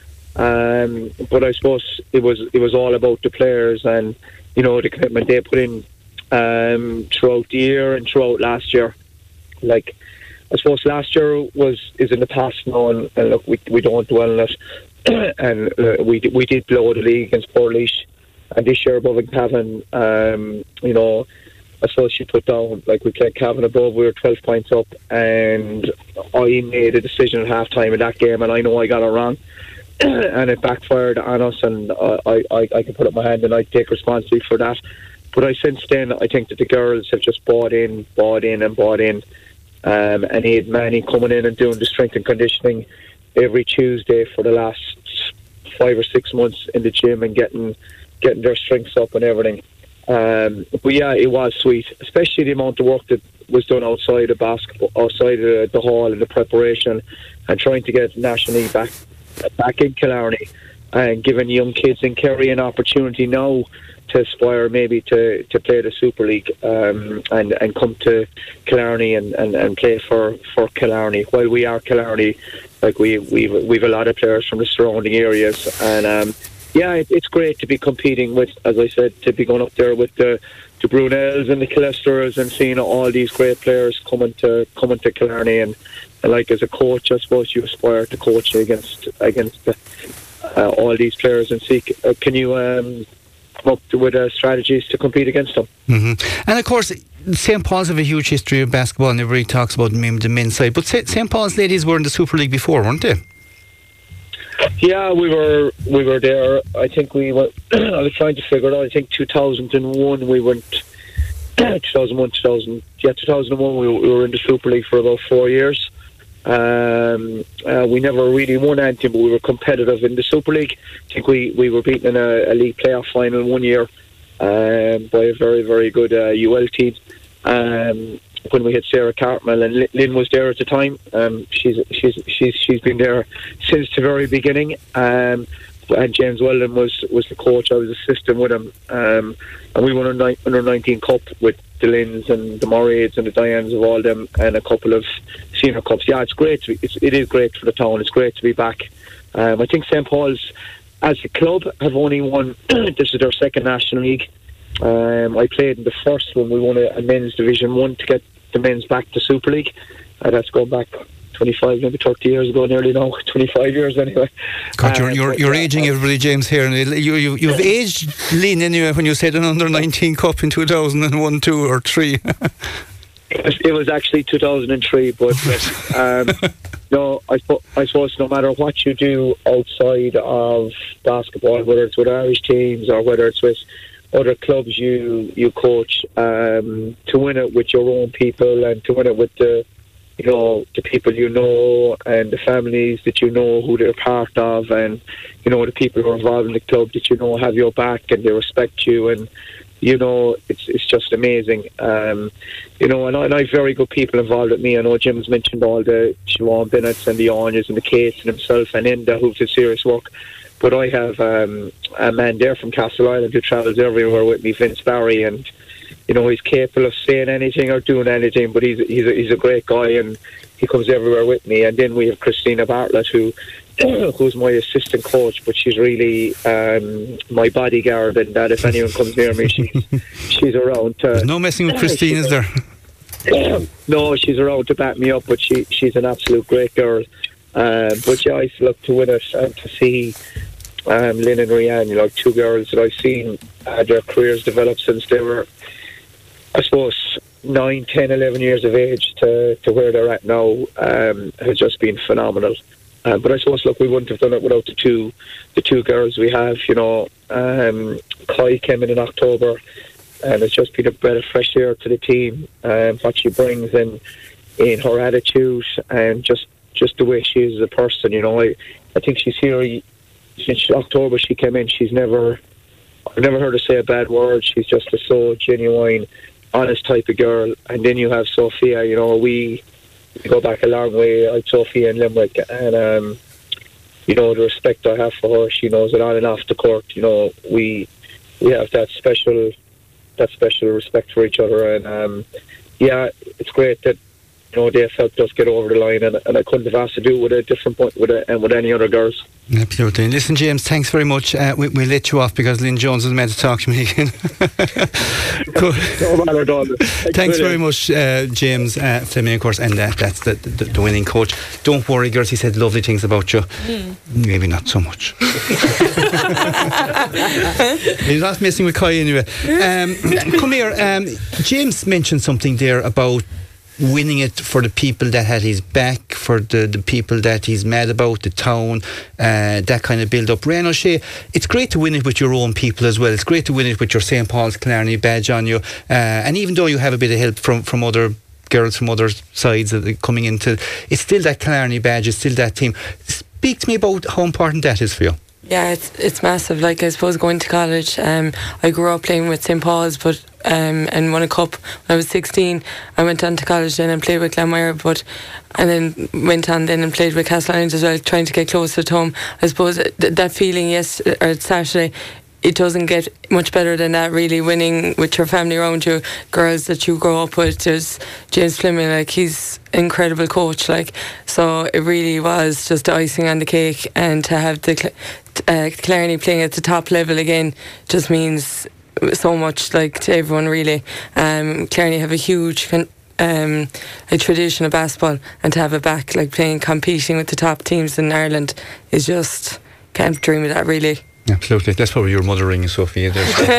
but I suppose it was all about the players and the commitment they put in throughout the year and throughout last year. Like, I suppose last year is in the past now, and look, we don't dwell on it and we did blow the league against Portlaoise, and this year above in Cavan, I suppose she put down, like, we played Cavan above, we were 12 points up, and I made a decision at half time in that game, and I know I got it wrong, and it backfired on us, and I can put up my hand and I take responsibility for that. But since then, I think that the girls have just bought in, and Aid Manny coming in and doing the strength and conditioning every Tuesday for the last 5 or 6 months in the gym and getting their strengths up and everything. But yeah, it was sweet, especially the amount of work that was done outside of basketball, outside of the hall and the preparation, and trying to get National League back in Killarney, and giving young kids in Kerry an opportunity now to aspire maybe to play the Super League and come to Killarney and play for Killarney. While we are Killarney, like we've a lot of players from the surrounding areas, and yeah, it's great to be competing with, as I said, to be going up there with the Brunels and the Killesters and seeing all these great players coming to Killarney, and like, as a coach, I suppose you aspire to coach against all these players and see can you come up with strategies to compete against them. Mm-hmm. And of course, St. Paul's have a huge history of basketball, and everybody talks about maybe the men's side, but St. Paul's ladies were in the Super League before, weren't they? Yeah, we were there. I think we went. I was trying to figure it out. I think 2001 we went. 2001 we were in the Super League for about 4 years. We never really won anything, but we were competitive in the Super League. I think we were beaten in a league playoff final one year by a very, very good UL team. When we had Sarah Cartmel, and Lynn was there at the time. She's been there since the very beginning. And James Weldon was the coach. I was assistant with him, and we won an under 19 cup with the Lynns and the Moraids and the Dianes of all them, and a couple of senior cups. Yeah, it's great. It is great for the town. It's great to be back. I think St. Paul's, as a club, have only won. This is their second National League. I played in the first one. We won a men's Division 1 to get the men's back to Super League. That's going back 25, maybe 30 years ago, nearly now, 25 years anyway. God, you're aging everybody, James, here. And you've aged Lynn anyway when you said an under-19 cup in 2001, 2 or 3. It was actually 2003, but no, I suppose no matter what you do outside of basketball, whether it's with Irish teams or whether it's with other clubs you coach, to win it with your own people and to win it with the people you know and the families that you know who they're part of, and the people who are involved in the club that have your back and they respect you, and it's just amazing. And I have very good people involved with me. I know Jim's mentioned all the Siobhan Bennett's and the Onyas and the Kates and himself and Enda who've done serious work. But I have a man there from Castle Island who travels everywhere with me, Vince Barry, and he's capable of saying anything or doing anything, but he's a great guy and he comes everywhere with me. And then we have Christina Bartlett who's my assistant coach, but she's really my bodyguard, and that if anyone comes near me, she's around to... There's no messing with Christine, is there? No, she's around to back me up, but she's an absolute great girl. But yeah, I used to look to win it and to see Lynn and Rianne, two girls that I've seen their careers develop since they were, I suppose, 9, 10, 11 years of age to where they're at now, has just been phenomenal. But I suppose, look, we wouldn't have done it without the two girls we have. Kai came in October, and it's just been a breath of fresh air to the team. What she brings in her attitude and just the way she is as a person. I think she's here since October. She came in. I've never heard her say a bad word. She's just a so genuine, honest type of girl. And then you have Sophia. We go back a long way. I had Sophia in Limerick, and the respect I have for her, she knows it on and off the court. We have that special respect for each other, and it's great that they've helped us get over the line, and I couldn't have asked to do it with a different point with any other girls. Absolutely. Listen, James, thanks very much. We'll let you off because Lynn Jones is meant to talk to me again. Cool. Thanks very much, James Fleming, of course, and that's the winning coach. Don't worry, girls, he said lovely things about you. Maybe not so much. He's not messing with Kai anyway. Come here. James mentioned something there about winning it for the people that had his back, for the people that he's mad about, the town, that kind of build up. Ryan O'Shea, it's great to win it with your own people as well. It's great to win it with your St. Paul's Killarney badge on you, and even though you have a bit of help from other girls from other sides coming into, it's still that Killarney badge, it's still that team. Speak to me about how important that is for you. Yeah, it's massive. Like, I suppose going to college, I grew up playing with St. Paul's, but and won a cup when I was 16. I went on to college then and played with Glenmire, and then went on then and played with Castle Island as well, trying to get closer to home. I suppose that feeling Saturday, it doesn't get much better than that, really, winning with your family around you, girls that you grow up with. There's James Fleming, like, he's an incredible coach, like, so it really was just the icing on the cake, and to have the Killarney playing at the top level again just means so much, like, to everyone, really. Killarney have a huge a tradition of basketball, and to have it back, like, competing with the top teams in Ireland is just, can't dream of that, really. Absolutely. That's probably your mother ringing, Sophia.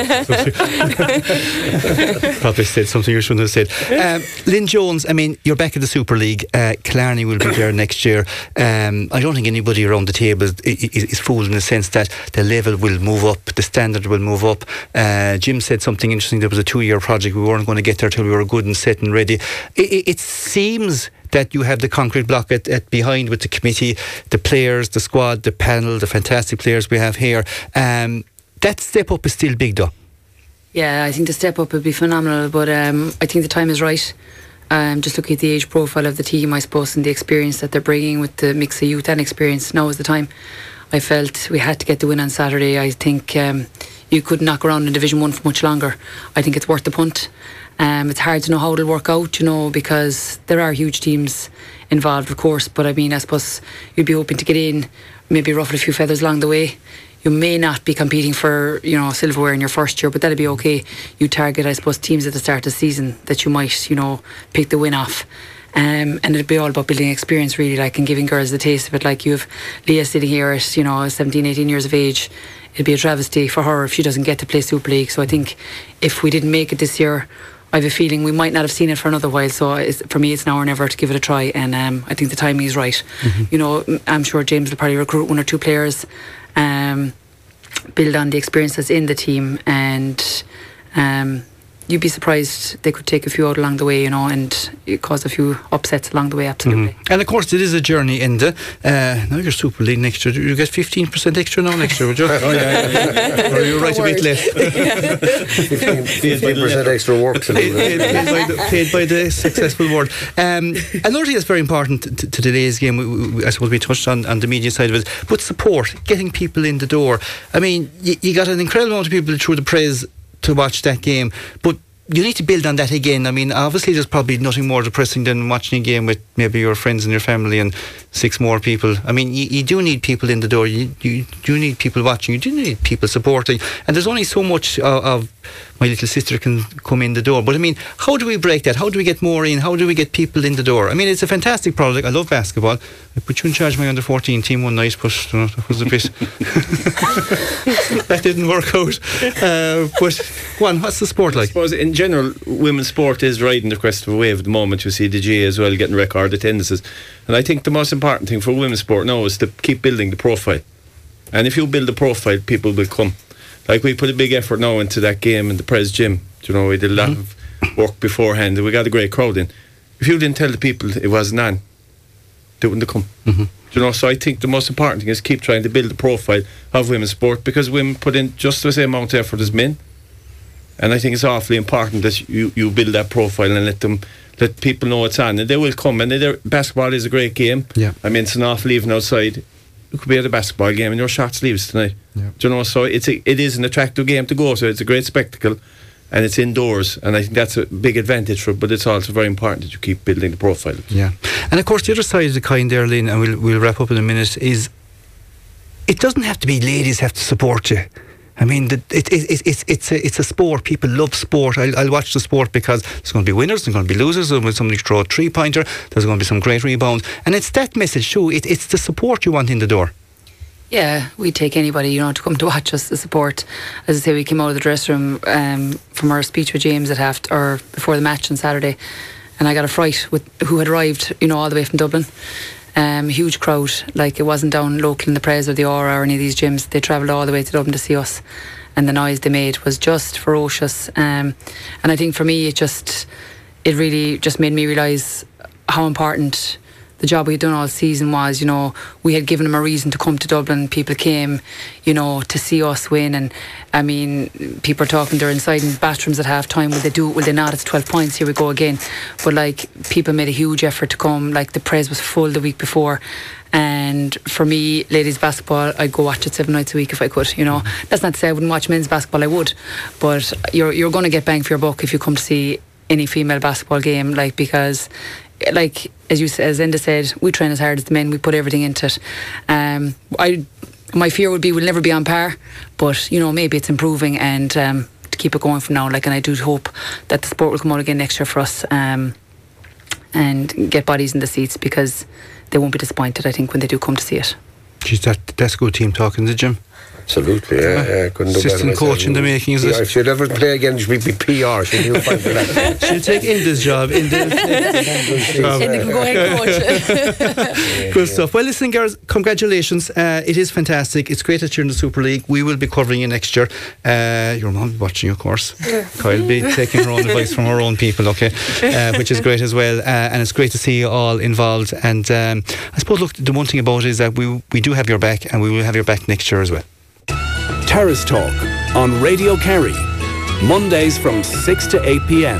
Probably said something you shouldn't have said. Lynn Jones, I mean, you're back at the Super League. Killarney will be there next year. I don't think anybody around the table is fooled in the sense that the level will move up, the standard will move up. Jim said something interesting. There was a 2-year project. We weren't going to get there till we were good and set and ready. It seems that you have the concrete block at behind with the committee, the players, the squad, the panel, the fantastic players we have here. That step up is still big, though. Yeah, I think the step up would be phenomenal, but I think the time is right. Just looking at the age profile of the team, I suppose, and the experience that they're bringing with the mix of youth and experience, now is the time. I felt we had to get the win on Saturday. I think you couldn't knock around in Division 1 for much longer. I think it's worth the punt. It's hard to know how it'll work out, because there are huge teams involved, of course, but I mean, I suppose you'd be hoping to get in, maybe ruffle a few feathers along the way. You may not be competing for, silverware in your first year, but that'll be okay. You target, I suppose, teams at the start of the season that you might, pick the win off. And it'd be all about building experience, really, like, and giving girls the taste of it. Like, you have Leah sitting here at 17, 18 years of age. It'd be a travesty for her if she doesn't get to play Super League. So I think if we didn't make it this year, I have a feeling we might not have seen it for another while. So for me, it's now or never to give it a try. And I think the timing is right. I'm sure James will probably recruit 1 or 2 players, build on the experience that's in the team, and you'd be surprised they could take a few out along the way, and it cause a few upsets along the way, absolutely. And of course, it is a journey, Enda. Now you're Super League next year. You get 15% extra now next year, would you? Oh, yeah. Or you write a bit late. 15% extra work to do. Paid by the successful word. Another thing that's very important to today's game, I suppose we touched on the media side of it, but support, getting people in the door. I mean, you got an incredible amount of people through the Prez to watch that game, but you need to build on that again. I mean, obviously there's probably nothing more depressing than watching a game with maybe your friends and your family and 6 more people. I mean, you do need people in the door, you do need people watching, you do need people supporting, and there's only so much of my little sister can come in the door. But I mean, how do we break that? How do we get more in? How do we get people in the door? I mean, it's a fantastic product. I love basketball. I put you in charge of my under 14 team one night, but that was a bit that didn't work out. But one, what's the sport like? I suppose in general, women's sport is riding the crest of a wave at the moment. You see the GA as well getting record attendances, and I think the most important thing for women's sport now is to keep building the profile. And if you build the profile, people will come. Like, we put a big effort now into that game in the Prez gym. We did a lot of work beforehand, and we got a great crowd in. If you didn't tell the people it wasn't on, they wouldn't have come. So I think the most important thing is keep trying to build the profile of women's sport, because women put in just the same amount of effort as men. And I think it's awfully important that you build that profile and let people know it's on, and they will come. And basketball is a great game. Yeah. I mean, it's an awful evening outside. You could be at a basketball game and your shot sleeves tonight. Yeah. So it is an attractive game to go to. It's a great spectacle, and it's indoors, and I think that's a big advantage for it. But it's also very important that you keep building the profile. Yeah, and of course the other side of the coin there, Lynn, and we'll wrap up in a minute, is it doesn't have to be ladies have to support you. I mean, it's a sport. People love sport. I'll watch the sport because there's going to be winners, there's going to be losers, there's going to be somebody throw a 3-pointer, there's going to be some great rebounds, and it's that message too. It's the support you want in the door. Yeah, we take anybody, to come to watch us, the support. As I say, we came out of the dressing room from our speech with James or before the match on Saturday, and I got a fright with who had arrived, all the way from Dublin. Huge crowd, like it wasn't down local in the Prez or the Aura or any of these gyms. They travelled all the way to Dublin to see us, and the noise they made was just ferocious. And I think for me, it really just made me realise how important the job we had done all season was. We had given them a reason to come to Dublin. People came, to see us win. And I mean, people are talking, they're inside in bathrooms at half time. Will they do it? Will they not? It's 12 points. Here we go again. But people made a huge effort to come. The Prez was full the week before. And for me, ladies basketball, I'd go watch it 7 nights a week if I could. That's not to say I wouldn't watch men's basketball. I would. But you're going to get bang for your buck if you come to see any female basketball game, because as Enda said, we train as hard as the men. We put everything into it. My fear would be we'll never be on par, but maybe it's improving, and to keep it going from now. And I do hope that the sport will come out again next year for us, and get bodies in the seats, because they won't be disappointed, I think, when they do come to see it. Geez, that's a good team talking, the Jim. Absolutely, yeah. Couldn't do better. Assistant coach in the making, is it? If she'd ever play again, she'd be PR. She'll take Inda's job. Inda can go ahead, coach. Good stuff. Well, listen, girls, congratulations. It is fantastic. It's great that you're in the Super League. We will be covering you next year. Your mum will be watching you, of course. Yeah. Kyle will be taking her own advice from her own people, okay? Which is great as well. And it's great to see you all involved. And I suppose, look, the one thing about it is that we do have your back, and we will have your back next year as well. Terrace Talk on Radio Kerry, Mondays from 6 to 8 p.m.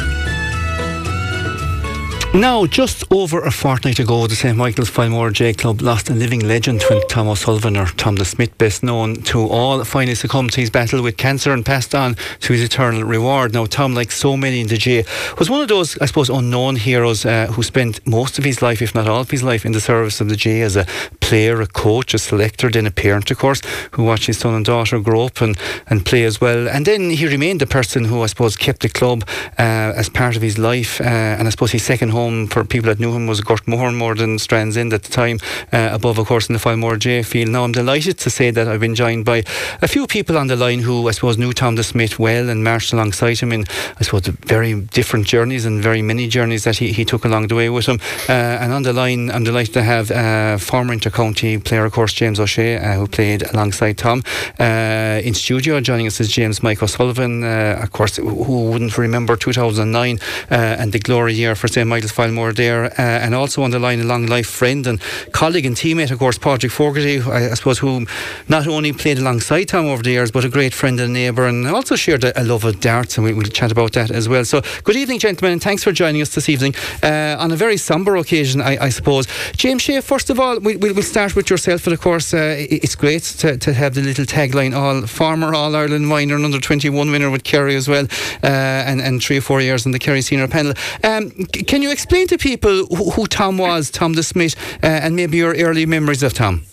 Now, just over a fortnight ago, the St. Michael's Filmore J Club lost a living legend when Tom O'Sullivan, or Tom the Smith, best known to all, finally succumbed to his battle with cancer and passed on to his eternal reward. Now, Tom, like so many in the J, was one of those, I suppose, unknown heroes who spent most of his life, if not all of his life, in the service of the J as a player player, a coach, a selector, then a parent, of course, who watched his son and daughter grow up and play as well. And then he remained the person who, I suppose, kept the club as part of his life. And I suppose his second home for people that knew him was Gortmoor more than Strands End at the time, above, of course, in the Filmore J field. Now, I'm delighted to say that I've been joined by a few people on the line who, I suppose, knew Tom De Smet well and marched alongside him in, I suppose, the very different journeys and very many journeys that he took along the way with him. And on the line, I'm delighted to have former intercounty player, of course, James O'Shea, who played alongside Tom. In studio, joining us is James Mike O'Sullivan, of course, who wouldn't remember 2009 and the glory year for St. Michael's Filmore there. And also on the line, a long life friend and colleague and teammate, of course, Patrick Fogarty, I suppose, who not only played alongside Tom over the years, but a great friend and neighbour, and also shared a love of darts, and we'll chat about that as well. So good evening, gentlemen, and thanks for joining us this evening on a very sombre occasion, I suppose. James Shea, first of all, we'll start with yourself, and of course it's great to have the little tagline, former All-Ireland minor and under-21 winner with Kerry as well, and 3 or 4 years in the Kerry senior panel. Can you explain to people who Tom was, Tom De Smet, and maybe your early memories of Tom?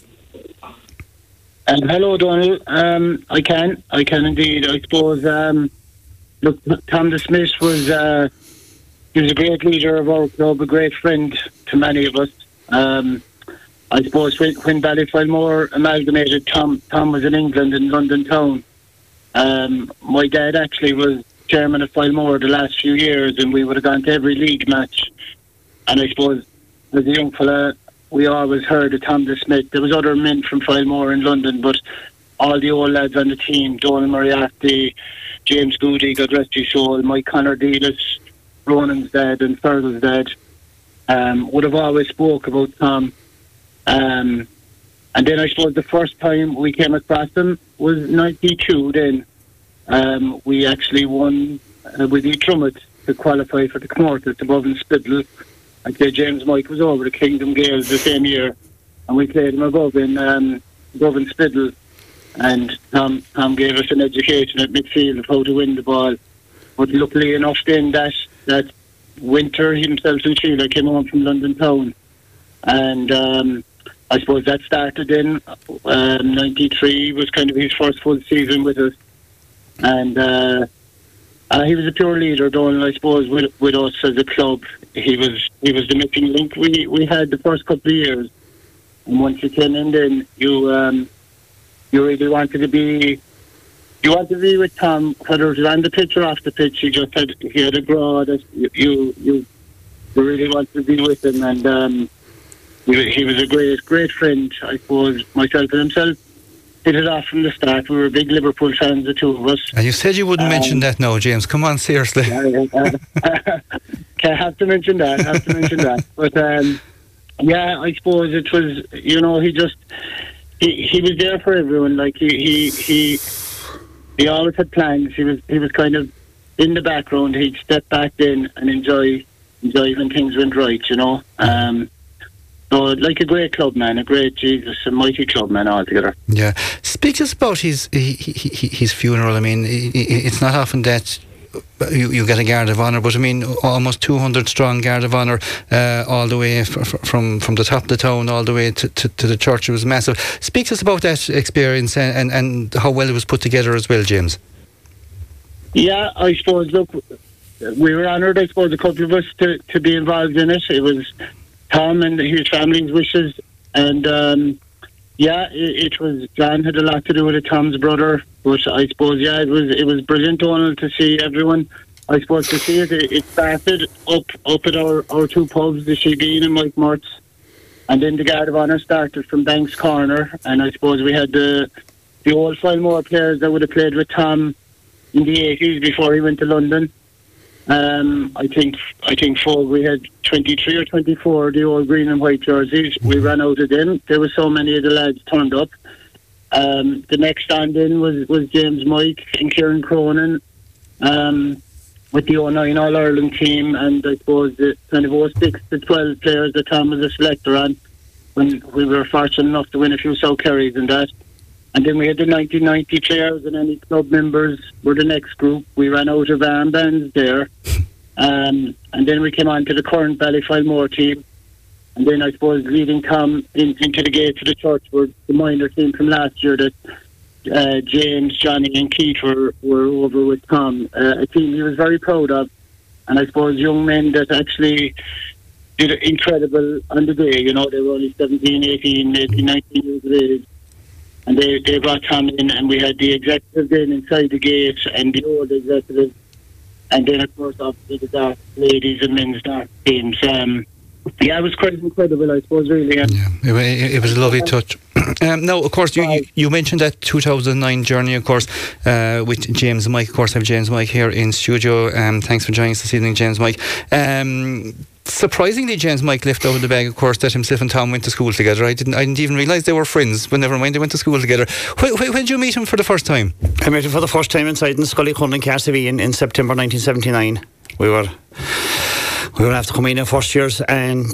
Hello, Donal. I can indeed. I suppose, look, Tom De Smet was he was a great leader of our club, a great friend to many of us. I suppose when Ballyfilmore amalgamated, Tom was in England, in London town. My dad actually was chairman of Filmore the last few years, and we would have gone to every league match. And I suppose, as a young fella, we always heard of Tom De Smet. There was other men from Filmore in London, but all the old lads on the team, Donal Moriarty, James Goody, God rest his soul, Mike Connor Delis, Ronan's dad and Fergal's dad, would have always spoke about Tom. And then I suppose the first time we came across him was 92 then. We actually won with the Trummett to qualify for the Comortas above in Spiddle. I'd say James Mike was over the Kingdom Gales the same year, and we played him above in Spiddle. And Tom gave us an education at midfield of how to win the ball. But luckily enough then that winter himself and Sheila came home from London town. And I suppose that started in 93 was kind of his first full season with us. And he was a pure leader, Donal, I suppose, with us as a club. He was the missing link we had the first couple of years. And once you came in, then you really wanted to be with Tom, whether it was on the pitch or off the pitch. He had a grow that you really wanted to be with him, and he was a great friend. I suppose myself and himself hit it off from the start. We were big Liverpool fans, the two of us. And you said you wouldn't mention that now, James. Come on, seriously. Have to mention that. But yeah, I suppose it was, he was there for everyone. Like he always had plans. He was kind of in the background. He'd step back in and enjoy when things went right, So, like a great club man, a mighty club man altogether. Yeah. Speak to us about his funeral. I mean, it's not often that you get a Guard of Honour, but I mean, almost 200 strong Guard of Honour, all the way from the top of the town all the way to the church. It was massive. Speak to us about that experience and how well it was put together as well, James. Yeah, I suppose, look, we were honoured, I suppose, a couple of us to be involved in it. It was Tom and his family's wishes, and it was, John had a lot to do with it, Tom's brother, but I suppose, it was brilliant, Donal, to see everyone. I suppose to see it started up at our two pubs, the Shebeen and Mike Mertz, and then the Guard of Honour started from Banks Corner, and I suppose we had the old Filmore players that would have played with Tom in the 80s before he went to London. I think we had 23 or 24 the old green and white jerseys. We ran out of them. There were so many of the lads turned up. The next on then was James Mike and Kieran Cronin with the 09 All-Ireland team, and I suppose the kind of 06 to 12 players that Tom was a selector on when we were fortunate enough to win a few South Kerrys and that. And then we had the 1990 players, and any club members were the next group. We ran out of armbands there. And then we came on to the current Ballyfilmore team. And then I suppose leading Tom into the gate to the church were the minor team from last year that James, Johnny and Keith were over with Tom. A team he was very proud of. And I suppose young men that actually did incredible on the day. You know, they were only 17, 18, 19 years of age. And they brought Tom in, and we had the executive then inside the gate and the old executive. And then, of course, obviously the dark ladies and men's dark teams. Yeah, it was quite incredible, I suppose, really. Yeah, it was a lovely touch. Now, of course, you mentioned that 2009 journey, of course, with James and Mike. Of course, I have James and Mike here in studio. Thanks for joining us this evening, James and Mike. Surprisingly, James and Mike left out of the bag, of course, that himself and Tom went to school together. I didn't even realise they were friends, but never mind, they went to school together. When did you meet him for the first time? I met him for the first time inside in Scully Cunn in Carsey in September 1979. We were after coming in first years, and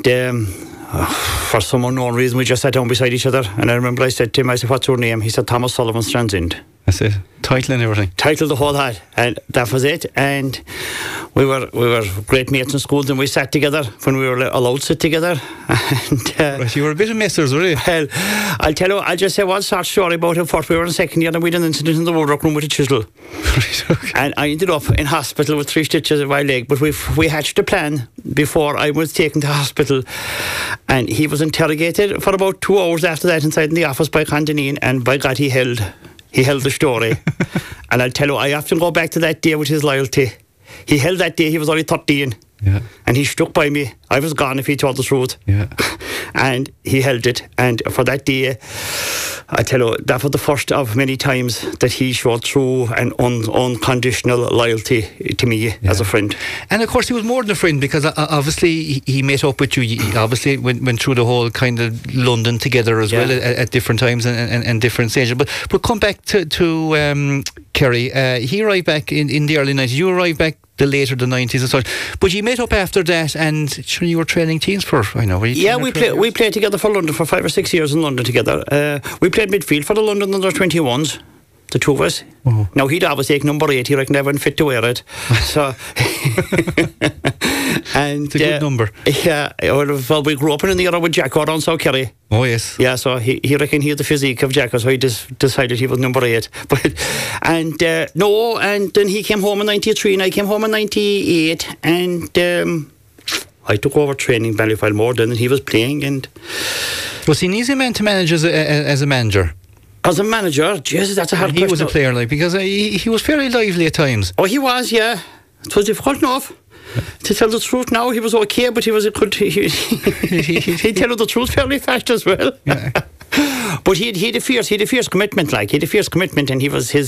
for some unknown reason we just sat down beside each other. And I remember I said to him, what's your name? He said, Thomas Sullivan, Strands End. That's it. Title and everything. Title, the whole lot, and that was it. And we were great mates in school, and we sat together when we were allowed to sit together. And right, you were a bit of messers, were you? Well, I'll tell you, I'll just say one short story about him. First, we were in second year, and we had an incident in the woodwork room with a chisel. Right, okay. And I ended up in hospital with 3 stitches in my leg. But we hatched a plan before I was taken to hospital, and he was interrogated for about 2 hours after that inside in the office by Condonine, and by God, he held the story. And I'll tell you, I often go back to that day with his loyalty. He held that day, he was only 13. Yeah. And he stuck by me. I was gone if he told the truth. Yeah. And he held it. And for that day, I tell you, that was the first of many times that he showed true and unconditional loyalty to me as a friend. And of course, he was more than a friend, because obviously he met up with you. He obviously went through the whole kind of London together as well at different times and different stages. But come back to Kerry. He arrived back in the early 90s. You arrived back the later the 90s and such. But you met up after that, and sure, you were training teams for, I know. We played together for London for 5 or 6 years in London together. We played midfield for the London under 21s. The two of us. Oh. Now, he'd always take number 8. He reckoned I wasn't fit to wear it. So, and it's a good number. Yeah. Well, we grew up in the era with Jacko around South Kerry. Oh, yes. Yeah, so he reckoned he had the physique of Jacko, so he decided he was number 8. And then he came home in 93, and I came home in 98, and I took over training Ballyfilemore then, and he was playing. And was he an easy man to manage as a manager? As a manager, Jesus, that's a hard question. He was a player, because he was fairly lively at times. Oh, he was, yeah. It was difficult enough. To tell the truth now, he was okay, but he'd tell you the truth fairly fast as well. Yeah. But he had a fierce commitment, and he was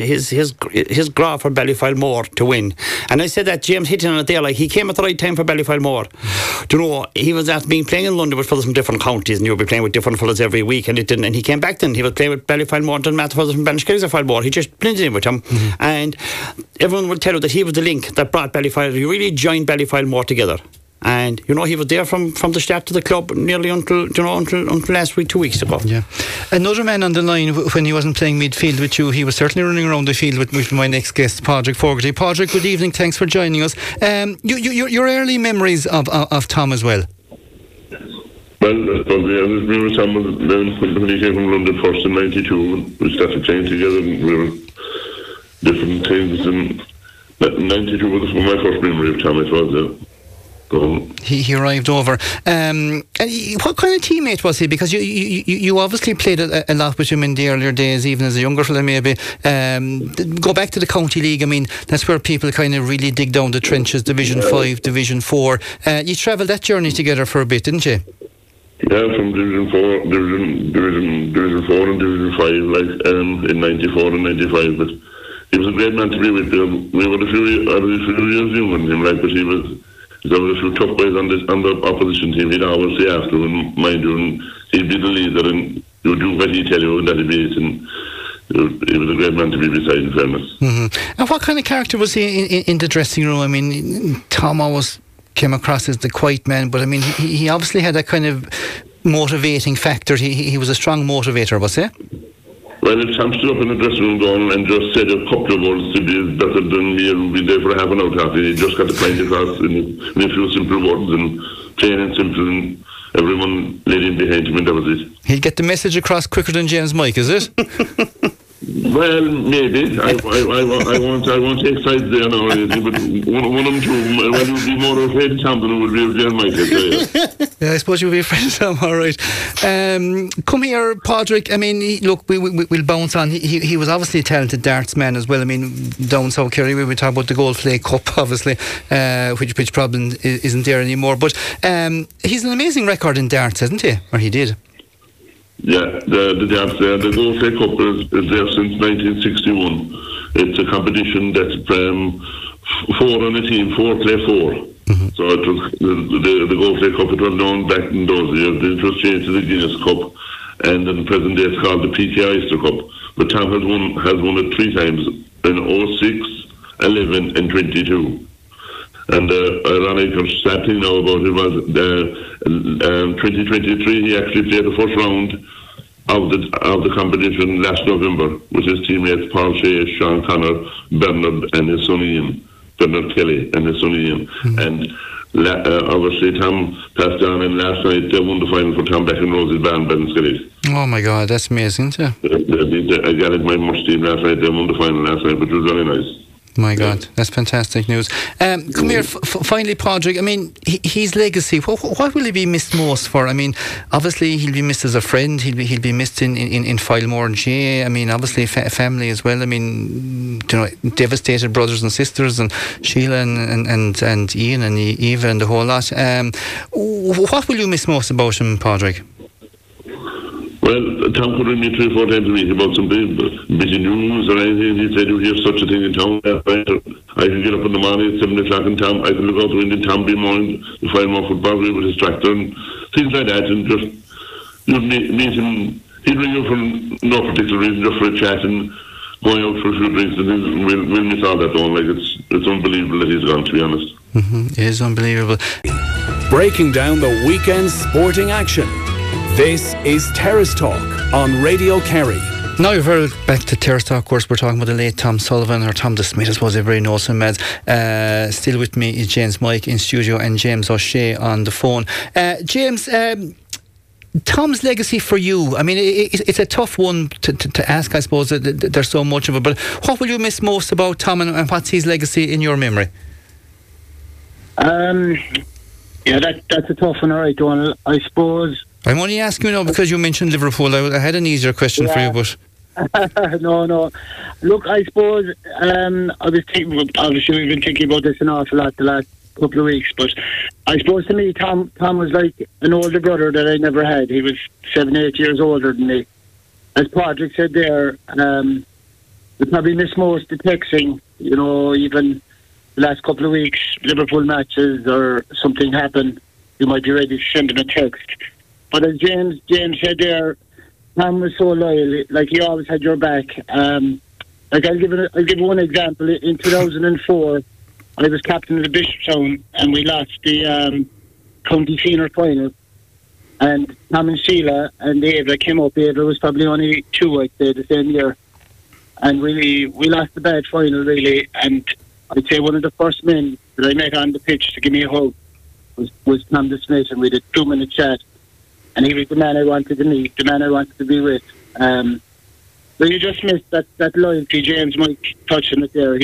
his graph for Ballyfilemore to win. And I said that James hit on it there, he came at the right time for Ballyfilemore. Do you know, he was after being playing in London with fellas from different counties, and you would be playing with different fellas every week, and he came back then. He was playing with Ballyfilemore and Matt fellas from Ballyfilemore. He just blended in with him, and everyone will tell you that he was the link that brought Ballyfilemore. He really joined Ballyfilemore together. And he was there from the start to the club nearly until last week, 2 weeks ago. Yeah. Another man on the line when he wasn't playing midfield with you, he was certainly running around the field with my next guest, Padraig Fogarty. Padraig, good evening. Thanks for joining us. Your early memories of Tom as well. Well, we were Tom when he came from London first in 92. We started playing together, and we were different things. And 92 was my first memory of Tom, it was. He arrived over. And what kind of teammate was he? Because you obviously played a lot with him in the earlier days, even as a younger fella maybe. Go back to the County League. I mean, that's where people kind of really dig down the trenches, Division 5, Division 4. You travelled that journey together for a bit, didn't you? Yeah, from Division 4 and Division 5, in 94 and 95. But he was a great man to be with. We were a few years younger than him, but he was... There were a few tough boys on the opposition team. He'd always say after, and mind you, and he'd be the leader, and you would do what he'd tell you, and that'd be it. And he was a great man to be beside, in fairness. Mm-hmm. And what kind of character was he in the dressing room? I mean, Tom always came across as the quiet man, but I mean, he obviously had that kind of motivating factor. He was a strong motivator, was he? Well, if Tom stood up in the dressing room going and just said a couple of words to be better than me, and we'd be there for half an hour after, he just got the point across in a few simple words, and plain and simple, and everyone led in behind him, and that was it. He'll get the message across quicker than James Mike, is it? Well, maybe. I won't take sides there now or anything, but one of them two, well, you would be more afraid of Tom than it would be of James Mike. Yeah, I suppose you'll be afraid of Tom, all right. Come here, Padraig. I mean, look, we'll bounce on. He was obviously a talented darts man as well. I mean, down South Kerry, we talk about the Gold Flake Cup, obviously, which probably isn't there anymore. But he's an amazing record in darts, hasn't he? Or he did. Yeah, the darts there. The Gold Flake Cup is there since 1961. It's a competition that's 4 on a team, 4 play 4. Mm-hmm. So it was the Gold Flake Cup. It was known back in those years. It was changed to the Guinness Cup, and in the present day it's called the PK Oyster Cup. But Tom has won it 3 times in 06, 11, and 22. And ironic or sad thing now about it was 2023 he actually played the first round of the competition last November with his teammates Paul Shea, Sean Connor, Bernard and his son Ian, Bernard Kelly and his son Ian. Mm-hmm. And obviously Tom passed on, and last night they won the final for Tom Beck and Rosie Van Benskilly. Oh my God, that's amazing, too. I got it my much team last night. They won the final last night, but it was very nice. My God, that's fantastic news. Come here, finally, Padraig. I mean, his legacy, what will he be missed most for? I mean, obviously, he'll be missed as a friend. He'll be missed in Filemore and Jay. I mean, obviously, family as well. I mean, you know, devastated brothers and sisters, and Sheila and Ian and Eva and the whole lot. What will you miss most about him, Padraig? Well, Tom could ring me 3 or 4 times a week about some busy news or anything. He said, you hear such a thing in town. I can get up in the morning at 7 o'clock in town. I can look out the window in Tom be morning to find more football with his tractor and things like that. And just, you'd meet him. He'd ring you for no particular reason, just for a chat and going out for a few drinks. And we'll miss all that, though. Like, it's unbelievable that he's gone, to be honest. Mm-hmm. It is unbelievable. Breaking down the weekend's sporting action. This is Terrace Talk on Radio Kerry. Now you've heard back to Terrace Talk. Of course, we're talking about the late Tom Sullivan, or Tom DeSmith, I suppose everybody knows him as. Still with me is James Mike in studio and James O'Shea on the phone. James, Tom's legacy for you, I mean, it's a tough one to ask, I suppose. There's so much of it, but what will you miss most about Tom, and what's his legacy in your memory? Yeah, that's a tough one, all right, Donald. I suppose... I'm only asking you now because you mentioned Liverpool. I had an easier question for you, but... No. Look, I suppose I was thinking... Obviously, we've been thinking about this an awful lot the last couple of weeks, but I suppose to me, Tom was like an older brother that I never had. He was 7-8 years older than me. As Padraig said there, we probably miss most the texting, you know, even... the last couple of weeks, Liverpool matches or something happened, you might be ready to send him a text. But as James said there, Tom was so loyal, like he always had your back. Like I'll give one example. In 2004, I was captain of the Bishopstown and we lost the county senior final. And Tom and Sheila and Eva came up. Eva was probably only 2, I'd say, the same year. And we lost the bad final, really. And I'd say one of the first men that I met on the pitch to give me a hug was Tom DeSmith, and we did a 2-minute chat. And he was the man I wanted to meet, the man I wanted to be with. So you just missed that loyalty. James Mike touching it there.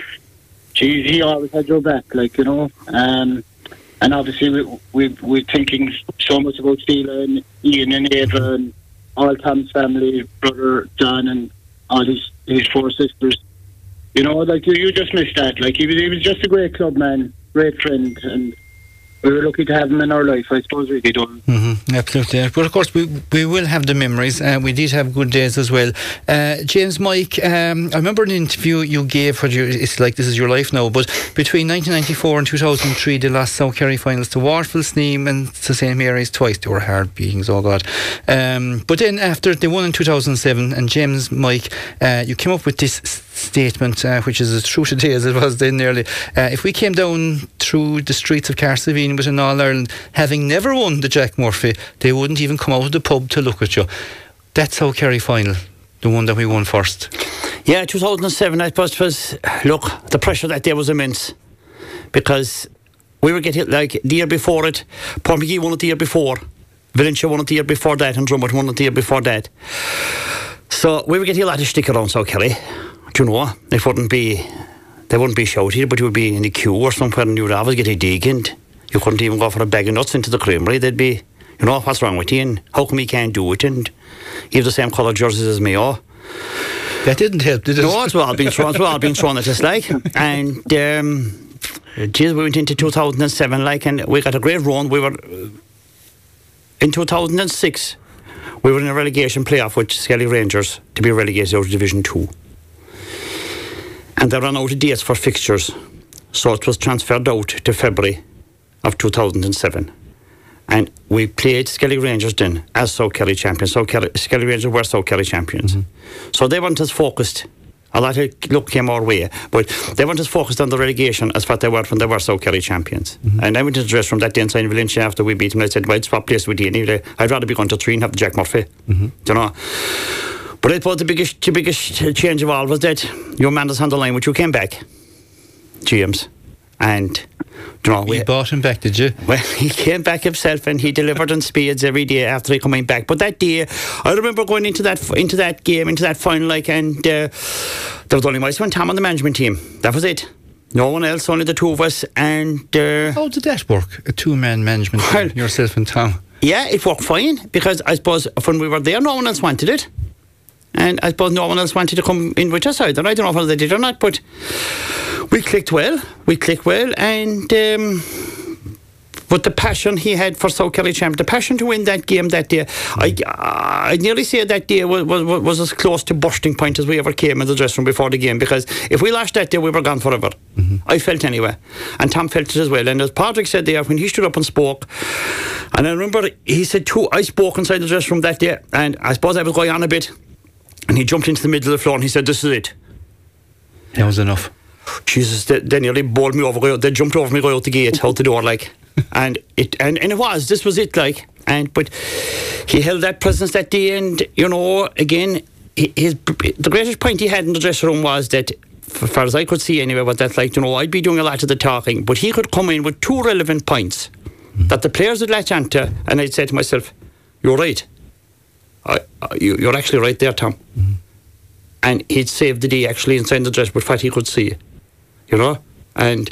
He always had your back, like, you know. And obviously we're thinking so much about Sheila and Ian and Eva and all Tom's family, brother John and all his 4 sisters. You know, like you just missed that. Like he was just a great club man, great friend, and we were lucky to have him in our life, I suppose, really, Donald. Mm-hmm, absolutely. But of course, we will have the memories. We did have good days as well. James Mike, I remember an interview you gave where it's like this is your life now, but between 1994 and 2003, they lost South Kerry finals to Warfel, Sneem and to St Mary's twice. They were hard beatings, oh God. But then after they won in 2007, and James Mike, you came up with this statement, which is as true today as it was then nearly. If we came down through the streets of Carsavine with an All-Ireland, having never won the Jack Murphy, they wouldn't even come out of the pub to look at you. That's how Kerry final, the one that we won first. Yeah, 2007, I suppose, was, look, the pressure that day was immense, because we were getting, like, the year before it, Paul McGee won it the year before, Valentia won it the year before that, and Drummond won it the year before that. So we were getting a lot of stick around South Kerry. Do you know? They wouldn't be shouted, but you would be in the queue or somewhere, and you would always get a dig, and you couldn't even go for a bag of nuts into the creamery. They'd be, you know, what's wrong with you, and how come you can't do it, and you have the same colour jerseys as me, oh. That didn't help, did it? No, it's all been thrown at us, like. And, we went into 2007, like, and we got a great run. We were, in 2006, we were in a relegation playoff with Skelly Rangers to be relegated out of Division 2. And they ran out of dates for fixtures, so it was transferred out to February of 2007. And we played Skelly Rangers then as South Kerry champions. Skelly Rangers were South Kerry champions. Mm-hmm. So they weren't as focused. A lot of luck came our way, but they weren't as focused on the relegation as what they were when they were South Kerry champions. Mm-hmm. And I went to the dress room that day and signed Valencia after we beat them. And I said, well, it's what place with you anyway. I'd rather be going to 3 and have the Jack Murphy. Mm-hmm. You know? But I thought the biggest change of all was that your man was on the line when you came back, James. And, you know, you bought him back, did you? Well, he came back himself and he delivered in spades every day after he coming back. But that day, I remember going into that game, into that final, like, and there was only myself and Tom on the management team. That was it. No one else, only the two of us. And how did that work? A 2-man management team, yourself and Tom? Yeah, it worked fine because I suppose when we were there, no one else wanted it. And I suppose no one else wanted to come in with us either. I don't know whether they did or not, but we clicked well. And but the passion he had for South Kerry champion, the passion to win that game that day, I'd nearly say that day was as close to bursting point as we ever came in the dressing room before the game, because if we lost that day, we were gone forever. Mm-hmm. I felt anyway. And Tom felt it as well. And as Patrick said there, when he stood up and spoke, and I remember he said I spoke inside the dressing room that day, and I suppose I was going on a bit, and he jumped into the middle of the floor and he said, this is it. That was enough. Jesus, they nearly bowled me over. They jumped over me going out the gate, out the door, like. And this was it, like. But he held that presence that day, and, you know, again, the greatest point he had in the dressing room was that, as far as I could see anyway, what that's like, you know, I'd be doing a lot of the talking, but he could come in with 2 relevant points that the players would latch onto, and I'd say to myself, you're right. You're actually right there, Tom. Mm-hmm. And he'd saved the day actually inside the dress with what he could see, you know. And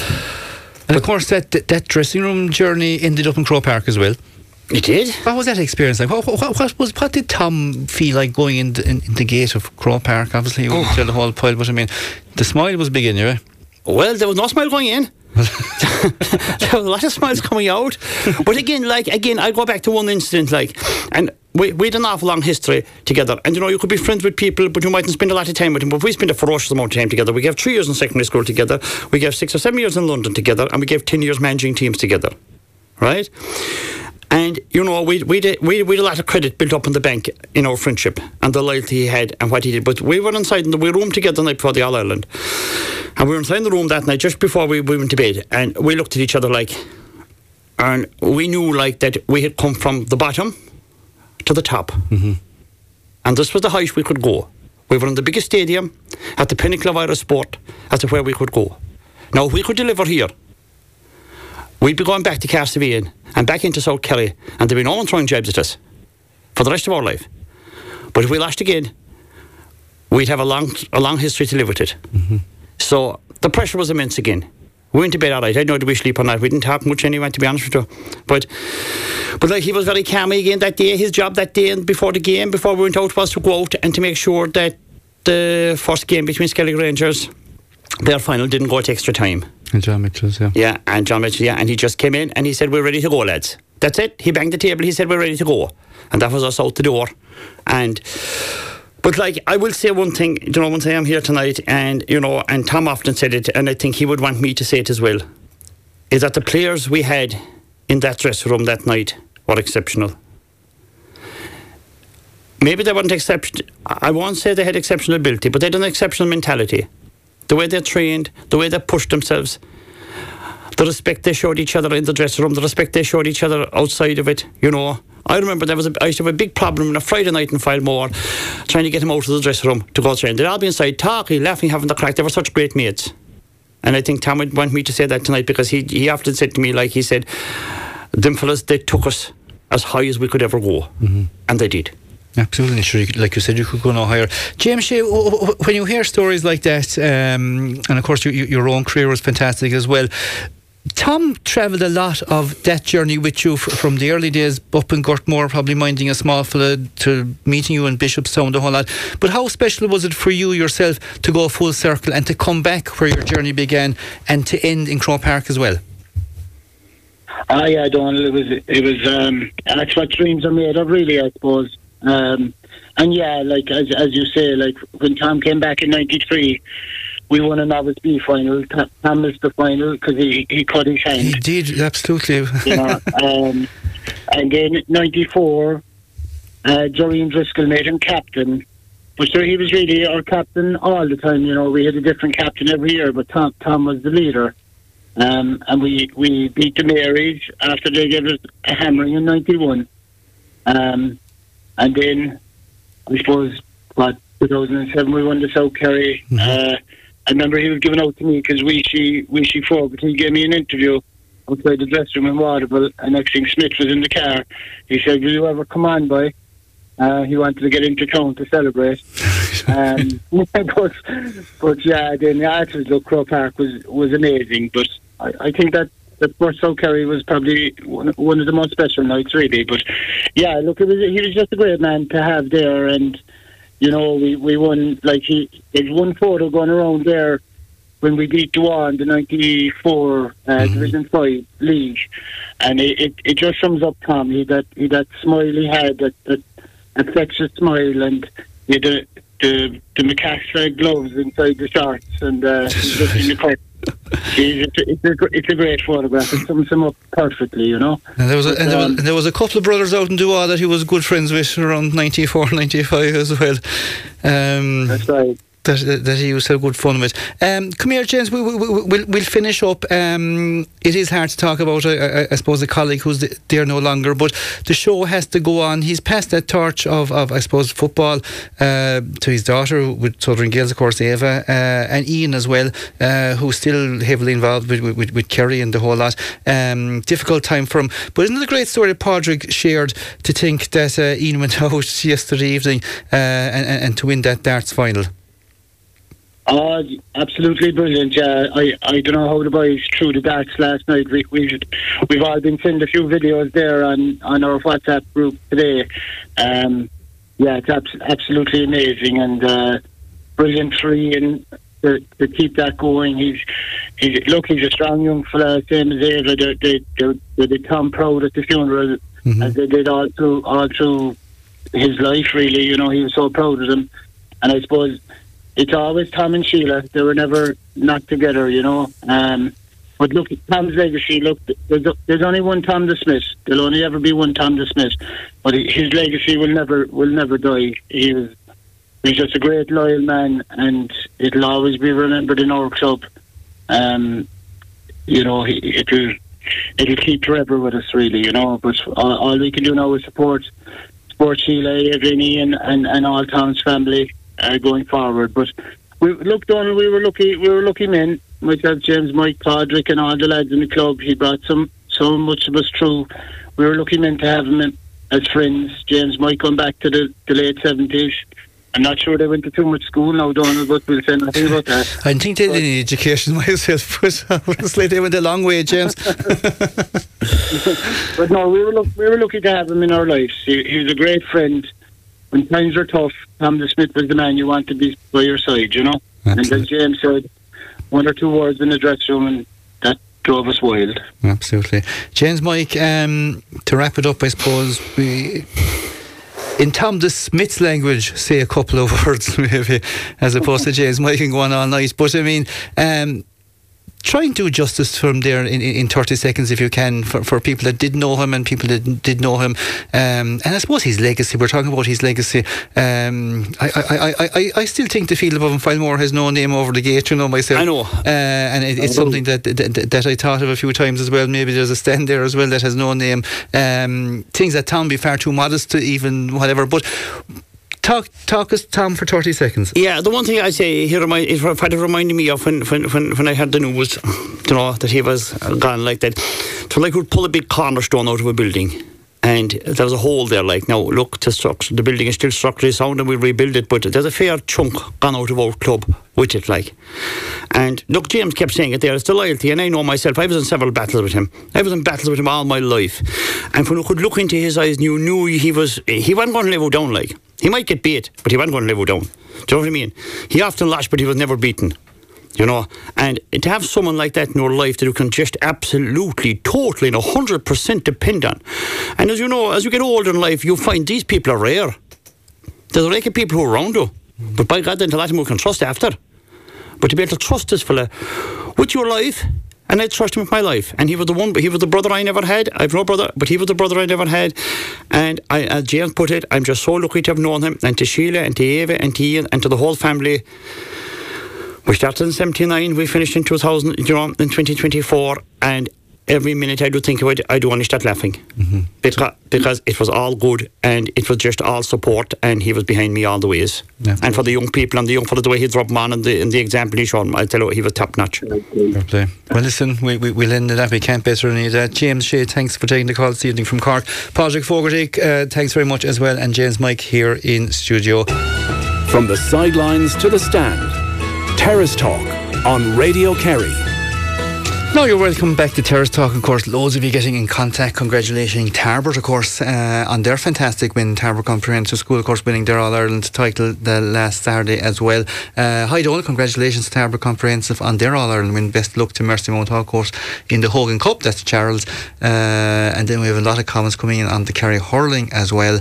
of course that dressing room journey ended up in Croke Park as well. It did. What was that experience like? What did Tom feel like going in the gate of Croke Park? Obviously he wouldn't tell the whole pile, but I mean the smile was big in you, right? Well, there was no smile going in. There was a lot of smiles coming out. But again, I go back to one incident, like, and we had an awful long history together. And, you know, you could be friends with people, but you mightn't spend a lot of time with them. But we spent a ferocious amount of time together. We gave 3 years in secondary school together. We gave 6 or 7 years in London together. And we gave 10 years managing teams together. Right? And, you know, we had a lot of credit built up in the bank in our friendship and the loyalty he had and what he did. But we were inside in the room together the night before the All-Ireland. And we were inside the room that night just before we went to bed. And we looked at each other like, and we knew like that we had come from the bottom to the top. Mm-hmm. And this was the height we could go. We were in the biggest stadium at the pinnacle of Irish sport as to where we could go. Now, if we could deliver here, we'd be going back to Carstevine and back into South Kerry, and there'd be no one throwing jabs at us for the rest of our life. But if we lost again, we'd have a long history to live with it. Mm-hmm. So the pressure was immense again. We went to bed all right. I know that we sleep or not. We didn't talk much anyway, to be honest with you. But like, he was very calm again that day. His job that day and before the game, before we went out, was to go out and to make sure that the first game between Skelly Rangers, their final, didn't go to extra time. And John Mitchell's, yeah. Yeah, and John Mitchell, yeah. And he just came in and he said, we're ready to go, lads. That's it. He banged the table. He said, we're ready to go. And that was us out the door. But like, I will say one thing, you know, once I am here tonight, and, you know, and Tom often said it, and I think he would want me to say it as well, is that the players we had in that dressing room that night were exceptional. Maybe they weren't exceptional. I won't say they had exceptional ability, but they had an exceptional mentality. The way they trained, the way they pushed themselves, the respect they showed each other in the dressing room, the respect they showed each other outside of it, you know. I remember I used to have a big problem on a Friday night in Filemore, trying to get him out of the dressing room to go train. They'd all be inside talking, laughing, having the crack. They were such great mates. And I think Tom would want me to say that tonight, because he often said to me, like he said, them fellas, they took us as high as we could ever go. And they did. Absolutely, sure. Like you said, you could go no higher. James Shea, when you hear stories like that, and of course your own career was fantastic as well, Tom travelled a lot of that journey with you from the early days up in Gurtmore, probably minding a small fella, to meeting you in Bishopstown, the whole lot. But how special was it for you yourself to go full circle and to come back where your journey began and to end in Croke Park as well? Yeah, Donald, it was that's what dreams are made of, really, I suppose. And yeah, like as you say, like when Tom came back in '93, we won a Novice B final. Tom missed the final because he cut his hand. He did, absolutely. And then '94, Doreen Driscoll made him captain. But sure, he was really our captain all the time. We had a different captain every year, but Tom was the leader. And we beat the Marys after they gave us a hammering in '91. And then, I suppose, 2007 we won the South Kerry. I remember he was given out to me because we fought, but he gave me an interview outside the dressing room in Waterville, and next thing Smith was in the car. He said, "Will you ever come on, boy?" He wanted to get into town to celebrate. But yeah, then afterwards, look, Croke Park was amazing. But I think that the first South Kerry was probably one of the most special nights, really. But yeah, look, he was just a great man to have there, and we won. Like there's one photo going around there when we beat Douane, the '94 Division 5 league, and it just sums up Tom. He that smile he had, that affectionate smile, and he had the McCash gloves inside the shorts, and he's just in the court. It's a great photograph. It sums him up perfectly, And there was a couple of brothers out in Douane that he was good friends with around '94, '95 as well. That's right. That he was so good fun with. Come here, James. We'll finish up. It is hard to talk about, I suppose, a colleague who's there no longer, but the show has to go on. He's passed that torch of I suppose, football to his daughter with Southern Gales, of course, Eva, and Ian as well, who's still heavily involved with Kerry and the whole lot. Difficult time for him. But isn't it a great story that Padraig shared, to think that Ian went out yesterday evening and to win that darts final? Oh, absolutely brilliant. Yeah, I don't know how the boys threw the darts last night. We've all been sending a few videos there on our WhatsApp group today. Yeah, it's absolutely amazing, and brilliant free, and to keep that going. He's a strong young fella, same as Eva. They did Tom proud at the funeral, as they did all through his life. Really, he was so proud of them, and I suppose it's always Tom and Sheila. They were never not together, But look, Tom's legacy, look, there's only one Tom the Smith. There'll only ever be one Tom the Smith. But his legacy will never die. He's just a great, loyal man, and it'll always be remembered in our club. It'll keep forever with us, really, But all we can do now is support Sheila, Evgeny, and all Tom's family. Going forward, but Donald, we were lucky men. Myself, James, Mike, Padraig, and all the lads in the club. He brought so much of us through. We were lucky men to have him as friends. James, Mike, going back to the late 70s. I'm not sure they went to too much school now, Donald, but we'll say nothing about that. I think they did any education myself, but honestly, they went a long way, James. But no, we were lucky to have him in our lives. He was a great friend. When times are tough, Tom the Smith was the man you want to be by your side, Absolutely. And as James said, one or two words in the dressing room, and that drove us wild. Absolutely. James, Mike, to wrap it up, I suppose, in Tom the Smith's language, say a couple of words, maybe, as opposed to James Mike can go on all night. But I mean, try and do justice from there in 30 seconds if you can, for people that did know him and people that did know him, and I suppose his legacy. We're talking about his legacy. I still think the field above him Filemore has no name over the gate, myself. I know, and it's something that I thought of a few times as well. Maybe there's a stand there as well that has no name. Things that Tom be far too modest to even whatever, but Talk us, Tom, for 30 seconds. Yeah, the one thing I say here is what it reminded me of when I heard the news, that he was gone like that. So like we'd pull a big cornerstone out of a building, And there was a hole there, like, now look, the building is still structurally sound and we'll rebuild it, but there's a fair chunk gone out of our club with it, like. And look, James kept saying it there, it's the loyalty, and I know myself, I was in several battles with him. I was in battles with him all my life. And when you could look into his eyes, you knew he wasn't going to live you down, like. He might get beat, but he wasn't going to live you down. Do you know what I mean? He often lost, but he was never beaten. You know, and to have someone like that in your life that you can just absolutely, totally, and 100% depend on. And as you know, as you get older in life, you find these people are rare. There's a lot of people who are around you, but by God, there's a lot of them who can trust after. But to be able to trust this fella with your life, and I trust him with my life. And he was the brother I never had. I've no brother, but he was the brother I never had. And as James put it, I'm just so lucky to have known him, and to Sheila, and to Eva, and to Ian, and to the whole family. We started in 79, we finished in 2000, in 2024, and every minute I do think about it, I do only start laughing. Because it was all good, and it was just all support, and he was behind me all the ways. Yeah. And for the young people, and the young fella, the way he dropped them on, and the example he showed them, I'll tell you, he was top notch. Fair play. Well, listen, we'll end it up. We can't better than that. James Shea, thanks for taking the call this evening from Cork. Padraig Fogarty, thanks very much as well, and James Mike here in studio. From the sidelines to the stand, Terrace Talk on Radio Kerry. Now you're welcome back to Terrace Talk. Of course, loads of you getting in contact, congratulating Tarbert, of course, on their fantastic win. Tarbert Comprehensive School, of course, winning their All-Ireland title the last Saturday as well. Hi Donald, congratulations to Tarbert Comprehensive on their All-Ireland win. Best luck to Mercy Mount Hall, of course, in the Hogan Cup. That's Charles. And then we have a lot of comments coming in on the Kerry hurling as well.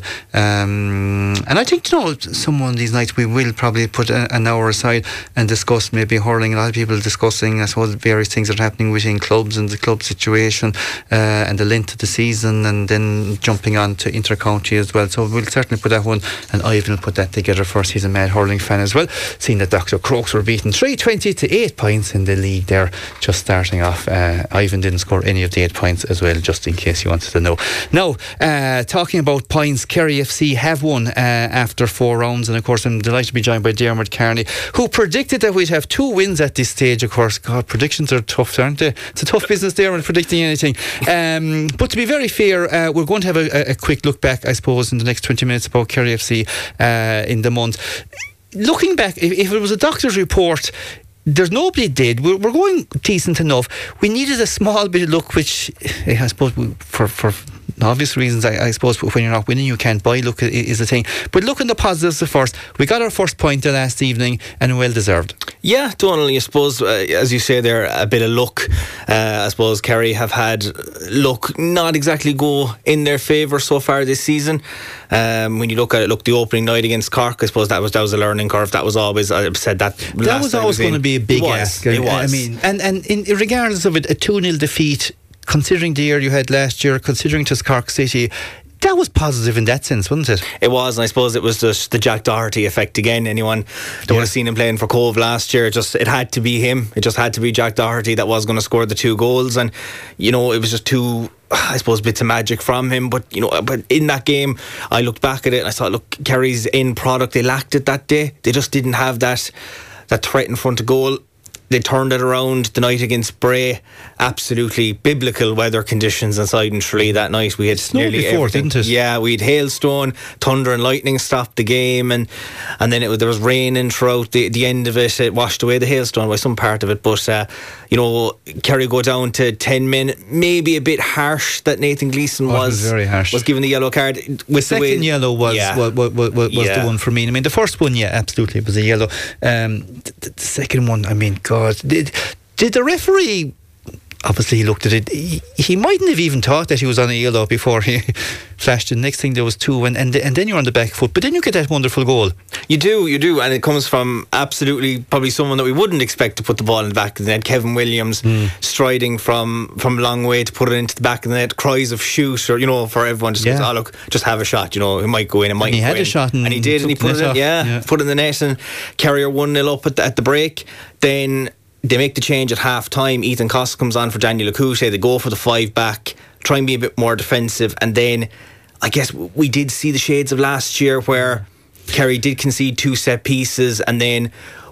And I think, you know, some of these nights we will probably put an hour aside and discuss maybe hurling. A lot of people discussing, I suppose, various things that are happening within clubs and the club situation and the length of the season, and then jumping on to inter-county as well. So we'll certainly put that one, and Ivan will put that together for us. He's a mad hurling fan as well, seeing that Dr. Crokes were beaten 320 to 8 points in the league there, just starting off. Ivan didn't score any of the 8 points as well, just in case you wanted to know. Now, talking about points, Kerry FC have won after 4 rounds, and of course I'm delighted to be joined by Dermot Carney, who predicted that we'd have 2 wins at this stage. Of course, God, predictions are tough, aren't they? It's a tough business there when predicting anything. But to be very fair, we're going to have a quick look back, I suppose, in the next 20 minutes about Kerry FC in the month. Looking back, if it was a doctor's report, there's nobody did. We're going decent enough. We needed a small bit of luck, which I suppose for obvious reasons, I suppose when you're not winning you can't buy luck is the thing. But look at the positives first. We got our first point the last evening, and well deserved. Yeah, Donnelly, I suppose, as you say there, a bit of luck. I suppose Kerry have had luck not exactly go in their favour so far this season. When you look at it, the opening night against Cork, I suppose that was a learning curve. That was always, I've said that was always going to be a big ask. It was. I mean, and in regardless of it, a 2-0 defeat, considering the year you had last year, considering just Cork City, that was positive in that sense, wasn't it? It was, and I suppose it was just the Jack Doherty effect again. Anyone that would have seen him playing for Cove last year, it had to be him. It just had to be Jack Doherty that was going to score the 2 goals, and you know, it was just 2, I suppose, bits of magic from him. But you know, but in that game, I looked back at it and I thought, look, Kerry's end product, they lacked it that day. They just didn't have that threat in front of goal. They turned it around the night against Bray. Absolutely biblical weather conditions inside in Tralee that night. We had nearly everything. Didn't it? Yeah, we had hailstone, thunder and lightning stopped the game, and then there was rain in throughout the end of it. It washed away the hailstone by some part of it. But you know, Kerry go down to 10 men. Maybe a bit harsh that Nathan Gleeson was very harsh. Was given the yellow card. The second yellow was the one for me. I mean, the first one, yeah, absolutely, it was a yellow. The second one, I mean, God, did the referee? Obviously he looked at it, he mightn't have even thought that he was on a yellow before he flashed it. Next thing there was 2, and then you're on the back foot, but then you get that wonderful goal. You do, and it comes from absolutely probably someone that we wouldn't expect to put the ball in the back of the net. Kevin Williams striding from a long way to put it into the back of the net, cries of shoot, or you know, for everyone just goes, oh look, just have a shot, you know, it might go in, it might go in. And he had a shot, and he did, and he put it in, put it in the net, and Kerry are 1-0 up at the break. Then they make the change at half time. Ethan Cost comes on for Daniel Akuche. They go for the 5 back, try and be a bit more defensive, and then I guess we did see the shades of last year where Kerry did concede 2 set pieces, and then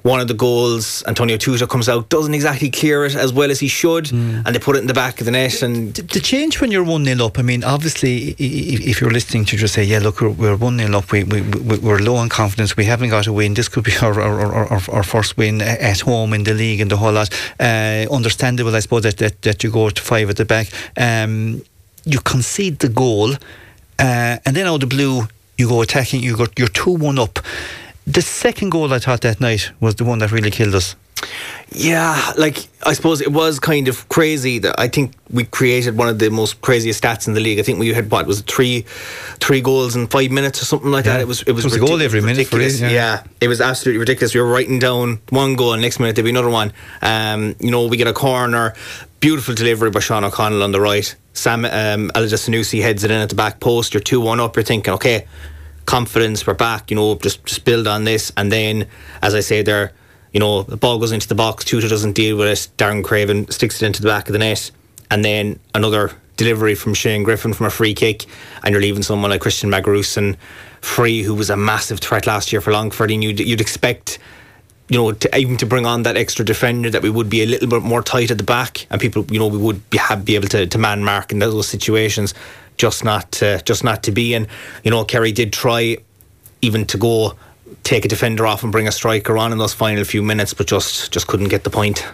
one of the goals, Antonio Tuta comes out, doesn't exactly clear it as well as he should, and they put it in the back of the net. And the change when you're 1-0 up, I mean, obviously, if you're listening to just say, yeah, look, we're 1-0 up, we're low on confidence, we haven't got a win, this could be our first win at home in the league and the whole lot. Understandable, I suppose, that you go to 5 at the back. You concede the goal, and then out of the blue, you go attacking, you're 2-1 up. The second goal, I thought, that night was the one that really killed us. Yeah, like, I suppose it was kind of crazy. That I think we created one of the most craziest stats in the league. I think we had, what was it, three goals in 5 minutes or something like that. It was a goal every minute for it. Yeah, it was absolutely ridiculous. We were writing down one goal, and next minute there'd be another one. We get a corner, beautiful delivery by Sean O'Connell on the right. Sam Elijah Sanusi heads it in at the back post. You're 2-1 up. You're thinking, okay, confidence, we're back. Just build on this. And then, as I say there, the ball goes into the box, Tuta doesn't deal with it, Darren Craven sticks it into the back of the net, and then another delivery from Shane Griffin from a free kick, and you're leaving someone like Christian Magarusen free, who was a massive threat last year for Longford, and you'd expect even to bring on that extra defender, that we would be a little bit more tight at the back, and people, we would be able to man mark in those situations. Just not to be. And Kerry did try even to go take a defender off and bring a striker on in those final few minutes, but just couldn't get the point.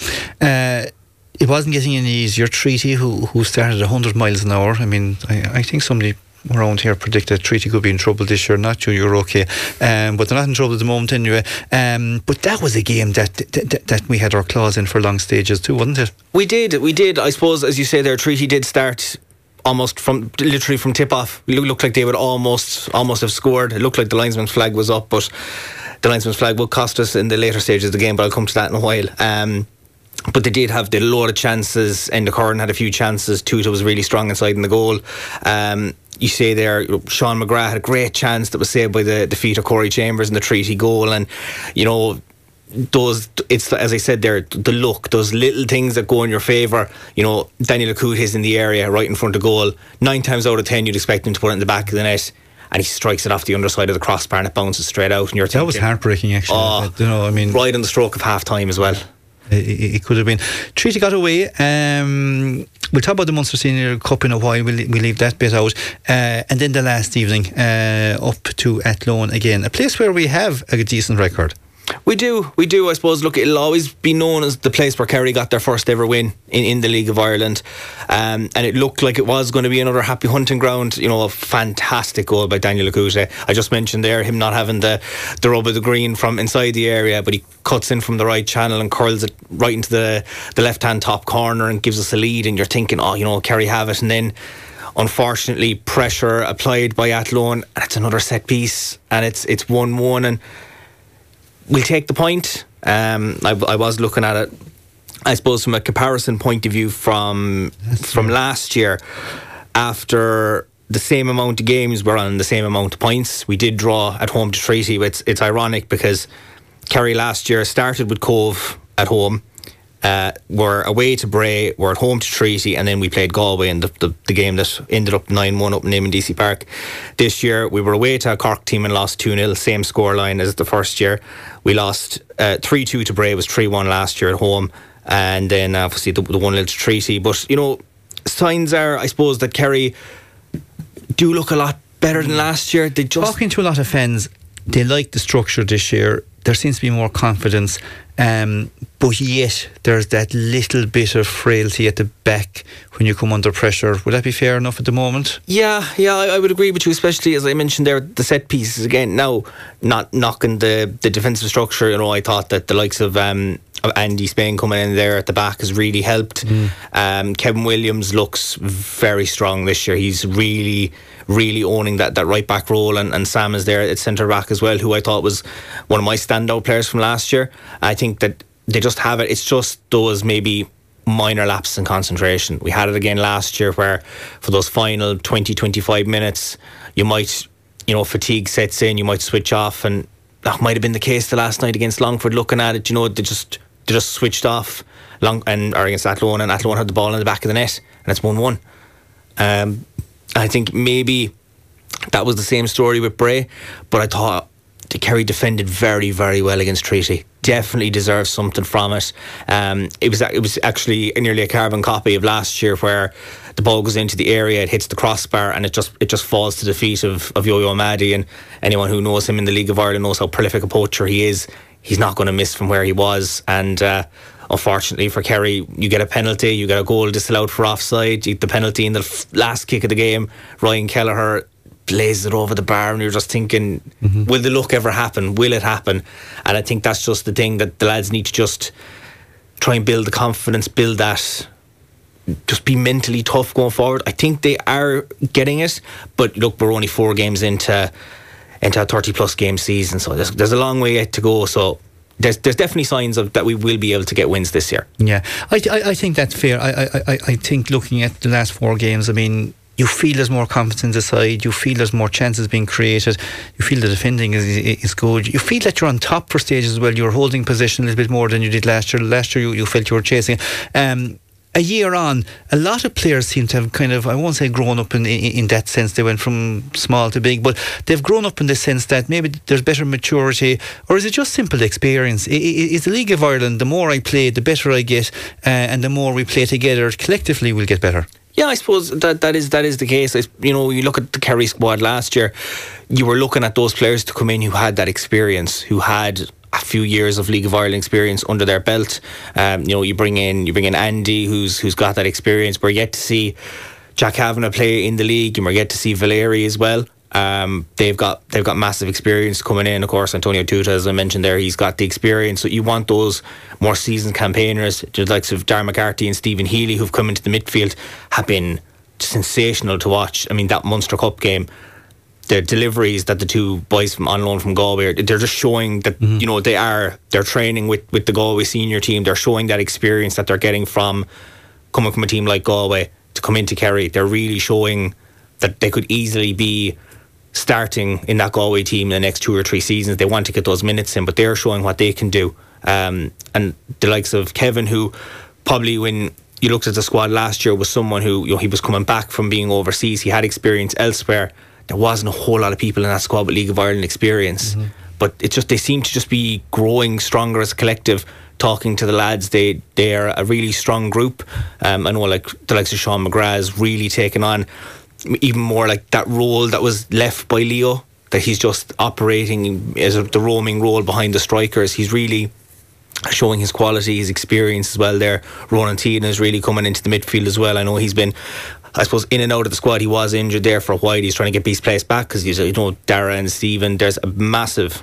It wasn't getting any easier. Treaty, who started 100 miles an hour. I mean, I think somebody around here predicted Treaty could be in trouble this year. Not you, you're okay, but they're not in trouble at the moment anyway. But that was a game that we had our claws in for long stages too, wasn't it? We did. I suppose, as you say there, Treaty did start almost literally from tip off. It looked like they would almost have scored. It looked like the linesman's flag was up, but the linesman's flag would cost us in the later stages of the game, but I'll come to that in a while. But they did have a load of chances. Enda Curran had a few chances. Tuta was really strong inside in the goal. You say there, Sean McGrath had a great chance that was saved by the feet of Corey Chambers in the Treaty goal, and it's, as I said there, the look, those little things that go in your favour. Daniel Akut is in the area right in front of goal. 9 times out of 10 you'd expect him to put it in the back of the net, and he strikes it off the underside of the crossbar and it bounces straight out, and you're thinking, that was heartbreaking actually. Right on the stroke of half time as well. It could have been. Treaty got away. We'll talk about the Munster Senior Cup in a while. We'll leave that bit out. And then the last evening, up to Athlone again, a place where we have a decent record. We do. I suppose, look, it'll always be known as the place where Kerry got their first ever win in the League of Ireland, and it looked like it was going to be another happy hunting ground. A fantastic goal by Daniel Akute. I just mentioned there him not having the rub of the green from inside the area, but he cuts in from the right channel and curls it right into the left hand top corner and gives us a lead, and you're thinking, Kerry have it, and then unfortunately pressure applied by Athlone, and it's another set piece, and it's 1-1, and we'll take the point. I was looking at it, I suppose, from a comparison point of view from last year. After the same amount of games, we're on the same amount of points. We did draw at home to Treaty. It's ironic because Kerry last year started with Cove at home, we're away to Bray, we're at home to Treaty, and then we played Galway in the game that ended up 9-1 up in Eamon DC Park. This year we were away to a Cork team and lost 2-0, same scoreline as the first year. We lost 3-2 to Bray, was 3-1 last year at home, and then obviously the 1-0 to Treaty. But signs are, I suppose, that Kerry do look a lot better than last year. Talking to a lot of fans, they like the structure this year. There seems to be more confidence, but yet there's that little bit of frailty at the back when you come under pressure. Would that be fair enough at the moment? Yeah, I would agree with you, especially as I mentioned there, the set pieces again. Now, not knocking the defensive structure, I thought that the likes of Andy Spain coming in there at the back has really helped. Kevin Williams looks very strong this year. He's really owning that right back role, and Sam is there at centre back as well, who I thought was one of my standout players from last year. I think that they just have it. It's just those maybe minor lapses in concentration. We had it again last year where for those final 20-25 minutes you might, fatigue sets in, you might switch off, and that might have been the case the last night against Longford. Looking at it, they just switched off or against Athlone, and Athlone had the ball in the back of the net, and it's 1-1. I think maybe that was the same story with Bray, but I thought Kerry defended very, very well against Treaty. definitely deserves something from it. It was actually nearly a carbon copy of last year, where the ball goes into the area, it hits the crossbar, and it just falls to the feet of Yo-Yo Maddy. And anyone who knows him in the League of Ireland knows how prolific a poacher he is. He's not going to miss from where he was. And unfortunately for Kerry, you get a penalty, you get a goal disallowed for offside, you get the penalty in the last kick of the game. Ryan Kelleher blazes it over the bar, and you're just thinking, will the luck ever happen? Will it happen? And I think that's just the thing that the lads need to just try and build the confidence, build that, just be mentally tough going forward. I think they are getting it, but look, we're only 4 games into a 30 plus game season, so there's a long way yet to go. So there's definitely signs of that we will be able to get wins this year. Yeah, I think that's fair. I think looking at the last 4 games, I mean, you feel there's more confidence in the side, you feel there's more chances being created, you feel the defending is good, you feel that you're on top for stages as well, you're holding possession a little bit more than you did last year. Last year you felt you were chasing. A year on, a lot of players seem to have kind of, I won't say grown up in that sense, they went from small to big, but they've grown up in the sense that maybe there's better maturity, or is it just simple experience? Is the League of Ireland, the more I play, the better I get, and the more we play together, collectively we'll get better? Yeah, I suppose that is the case. You know, you look at the Kerry squad last year, you were looking at those players to come in who had that experience, who had a few years of League of Ireland experience under their belt. You know, you bring in Andy, who's got that experience. We're yet to see Jack Kavanagh play in the league, and we're yet to see Valeri as well. They've got massive experience coming in. Of course, Antonio Tuta, as I mentioned there, he's got the experience. So you want those more seasoned campaigners, the likes of Darren McCarthy and Stephen Healy, who've come into the midfield, have been sensational to watch. I mean, that Munster Cup game, the deliveries that the 2 boys on loan from Galway, they're just showing that you know they're training with the Galway senior team. They're showing that experience that they're getting from coming from a team like Galway to come into Kerry. They're really showing that they could easily be starting in that Galway team in the next 2 or 3 seasons. They want to get those minutes in, but they're showing what they can do. And the likes of Kevin, who probably, when you looked at the squad last year, was someone who, you know, he was coming back from being overseas. He had experience elsewhere. There wasn't a whole lot of people in that squad with League of Ireland experience, but it's just, they seem to just be growing stronger as a collective. Talking to the lads, they are a really strong group. I know, like the likes of Sean McGrath has really taken on even more like that role that was left by Leo, that he's just operating as the roaming role behind the strikers. He's really showing his quality, his experience as well there. Ronan Teagan is really coming into the midfield as well. I know he's been, I suppose, in and out of the squad. He was injured there for a while. He's trying to get his place back because, you know, Dara and Stephen, there's a massive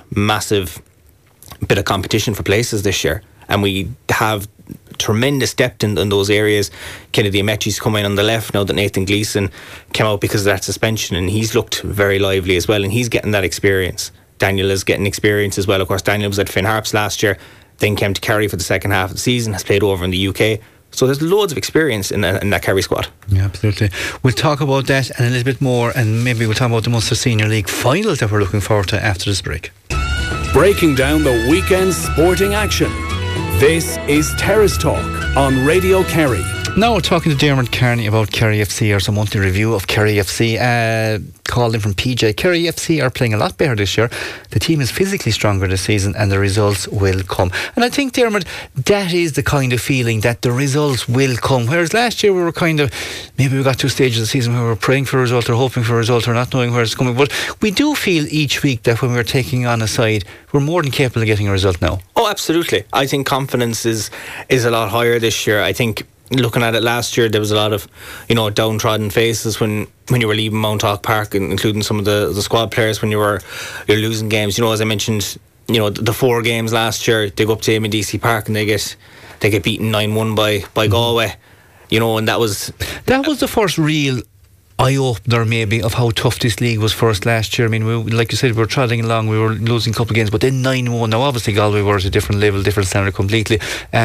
bit of competition for places this year, and we have tremendous depth in those areas. Kennedy Amechi's come in on the left now that Nathan Gleeson came out because of that suspension, and he's looked very lively as well, and he's getting that experience. Daniel is getting experience as well. Of course, Daniel was at Finn Harps last year, then came to Kerry for the second half of the season, has played over in the UK. So there's loads of experience in that Kerry squad. Yeah, absolutely. We'll talk about that and a little bit more, and maybe we'll talk about the Munster Senior League finals that we're looking forward to after this break. Breaking down the weekend's sporting action. This is Terrace Talk on Radio Kerry. Now we're talking to Dermot Kearney about Kerry FC, or some monthly review of Kerry FC. Called in from PJ. Kerry FC are playing a lot better this year. The team is physically stronger this season, and the results will come. And I think, Dermot, that is the kind of feeling that the results will come. Whereas last year we were kind of, maybe we got 2 stages of the season where we were praying for a result or hoping for a result or not knowing where it's coming. But we do feel each week that when we're taking on a side, we're more than capable of getting a result now. Oh, absolutely. I think confidence is a lot higher this year. I think, looking at it last year, there was a lot of, you know, downtrodden faces when you were leaving Mount Hawk Park, including some of the squad players when you're losing games. You know, as I mentioned, you know, the 4 games last year, they go up to DC Park and they get beaten 9-1 by Galway. You know, and that was the first real eye-opener maybe of how tough this league was for us last year. I mean, like you said, we were trotting along, we were losing a couple of games, but then 9-1. Now obviously Galway were at a different level, different standard completely.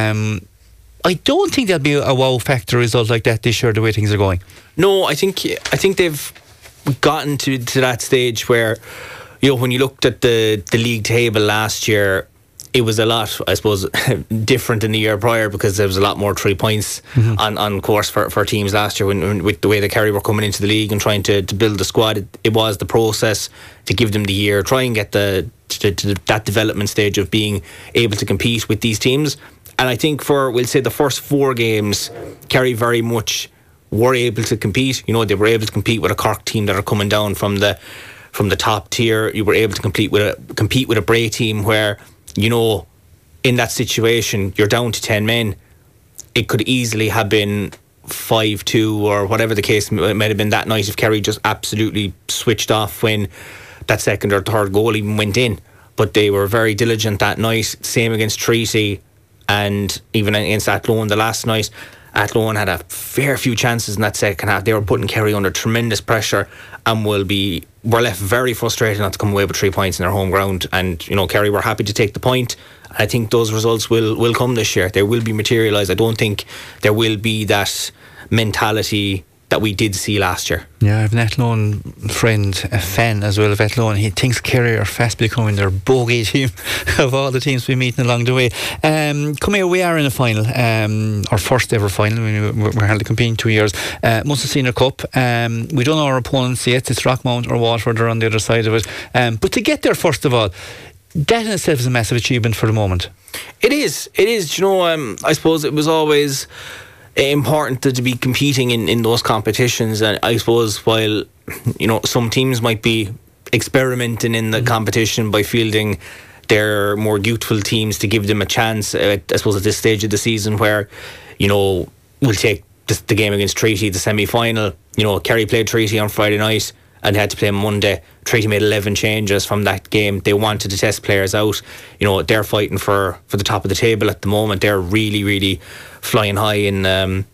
I don't think there'll be a wow factor result like that this year, the way things are going. No, I think they've gotten to that stage where, you know, when you looked at the league table last year, it was a lot, I suppose, different than the year prior, because there was a lot more 3 points on course for teams last year when with the way the Kerry were coming into the league and trying to build the squad. It was the process to give them the year, try and get to to that development stage of being able to compete with these teams. And I think for, we'll say, the first 4 games, Kerry very much were able to compete. You know, they were able to compete with a Cork team that are coming down from the top tier. You were able to compete with a Bray team where, you know, in that situation, you're down to 10 men. It could easily have been 5-2 or whatever the case might have been that night if Kerry just absolutely switched off when that second or third goal even went in. But they were very diligent that night. Same against Treaty and even against Athlone the last night. Athlone had a fair few chances in that second half. They were putting Kerry under tremendous pressure and were left very frustrated not to come away with 3 points in their home ground. And, you know, Kerry were happy to take the point. I think those results will come this year. They will be materialised. I don't think there will be that mentality that we did see last year. Yeah, I have an Athlone friend, a fan as well of Athlone. He thinks Kerry are fast becoming their bogey team of all the teams we're meeting along the way. Come here, we are in a final, our first ever final. We're hardly competing 2 years. Munster Senior Cup. We don't know our opponents yet. It's Rockmount or Waterford are on the other side of it. But to get there, first of all, that in itself is a massive achievement for the moment. It is. You know, I suppose it was always important to be competing in those competitions, and I suppose while, you know, some teams might be experimenting in the competition by fielding their more youthful teams to give them a chance, I suppose at this stage of the season where, you know, we'll take the game against Treaty, the semi-final. You know, Kerry played Treaty on Friday night and they had to play Monday. Treaty made 11 changes from that game. They wanted to test players out. You know, they're fighting for the top of the table at the moment. They're really, really flying high in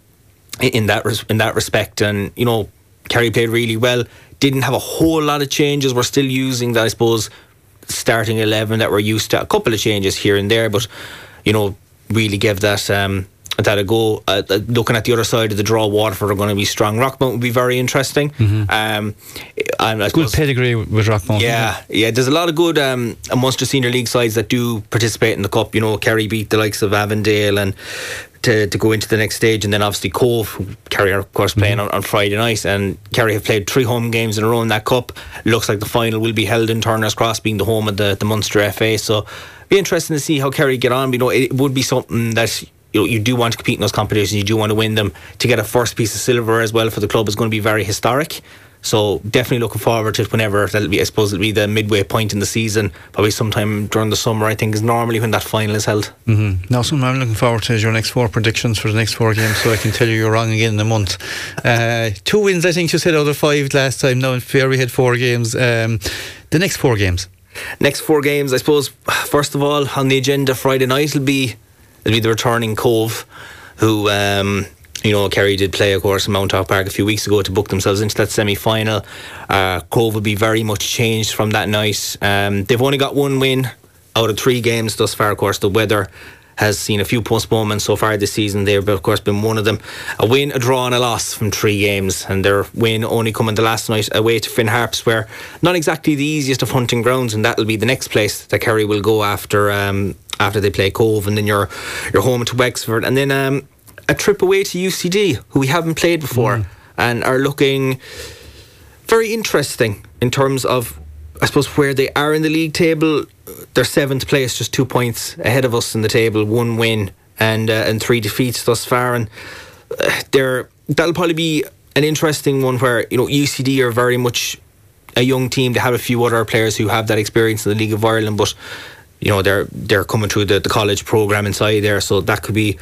that respect. And, you know, Kerry played really well. Didn't have a whole lot of changes. We're still using that, I suppose, starting 11 that we're used to. A couple of changes here and there, but, you know, really give that a go. Looking at the other side of the draw, Waterford are going to be strong. Rockmount will be very interesting. And I good pedigree with Rockmount. Yeah. There's a lot of good Munster Senior League sides that do participate in the Cup. You know, Kerry beat the likes of Avondale and to go into the next stage, and then obviously Cove, who Kerry are of course playing on Friday night, and Kerry have played 3 home games in a row in that Cup. Looks like the final will be held in Turner's Cross, being the home of the Munster FA. So be interesting to see how Kerry get on. You know, it would be something that, you know, you do want to compete in those competitions, you do want to win them. To get a first piece of silver as well for the club is going to be very historic. So definitely looking forward to it whenever that'll be. I suppose it'll be the midway point in the season, probably sometime during the summer, I think, is normally when that final is held. Now, something I'm looking forward to is your next 4 predictions for the next 4 games, so I can tell you're wrong again in a month. 2 wins, I think you said, out of 5 last time. Now in fair, we had 4 games. The next 4 games. Next 4 games, I suppose, first of all, on the agenda Friday night will be the returning Cove, who, you know, Kerry did play, of course, in Mount Top Park a few weeks ago to book themselves into that semi-final. Cove will be very much changed from that night. They've only got 1 win out of 3 games thus far. Of course, the weather has seen a few postponements so far this season. They've, of course, been one of them. A win, a draw and a loss from 3 games, and their win only coming the last night away to Finn Harps, where not exactly the easiest of hunting grounds, and that'll be the next place that Kerry will go after they play Cove, and then you're home to Wexford, and then a trip away to UCD, who we haven't played before, and are looking very interesting in terms of, I suppose, where they are in the league table. They're 7th place, just 2 points ahead of us in the table, 1 win and 3 defeats thus far, and that'll probably be an interesting one where, you know, UCD are very much a young team. They have a few other players who have that experience in the League of Ireland, but, you know, they're coming through the college programme inside there, so that could be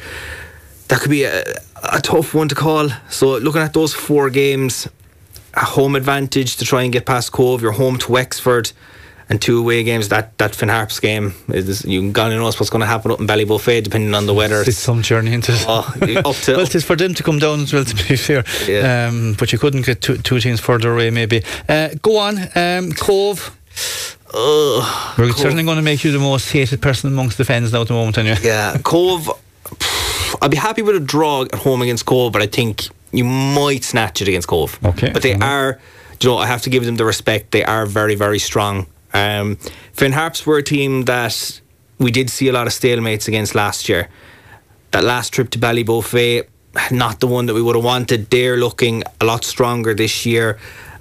a tough one to call. So looking at those 4 games, a home advantage to try and get past Cove. You're home to Wexford, and 2 away games. That Finn Harps game is, you can know what's going to happen up in Ballybofe depending on the weather. It's some journey into it. Up to well, it's for them to come down as well, to be fair. Yeah. But you couldn't get two teams further away maybe. Go on, Cove. We're certainly going to make you the most hated person amongst the fans now at the moment, anyway. Yeah, Cove, I'd be happy with a draw at home against Cove, but I think you might snatch it against Cove. Okay. But they are, you know, I have to give them the respect. They are very, very strong. Finn Harps were a team that we did see a lot of stalemates against last year. That last trip to Ballybofe, not the one that we would have wanted. They're looking a lot stronger this year.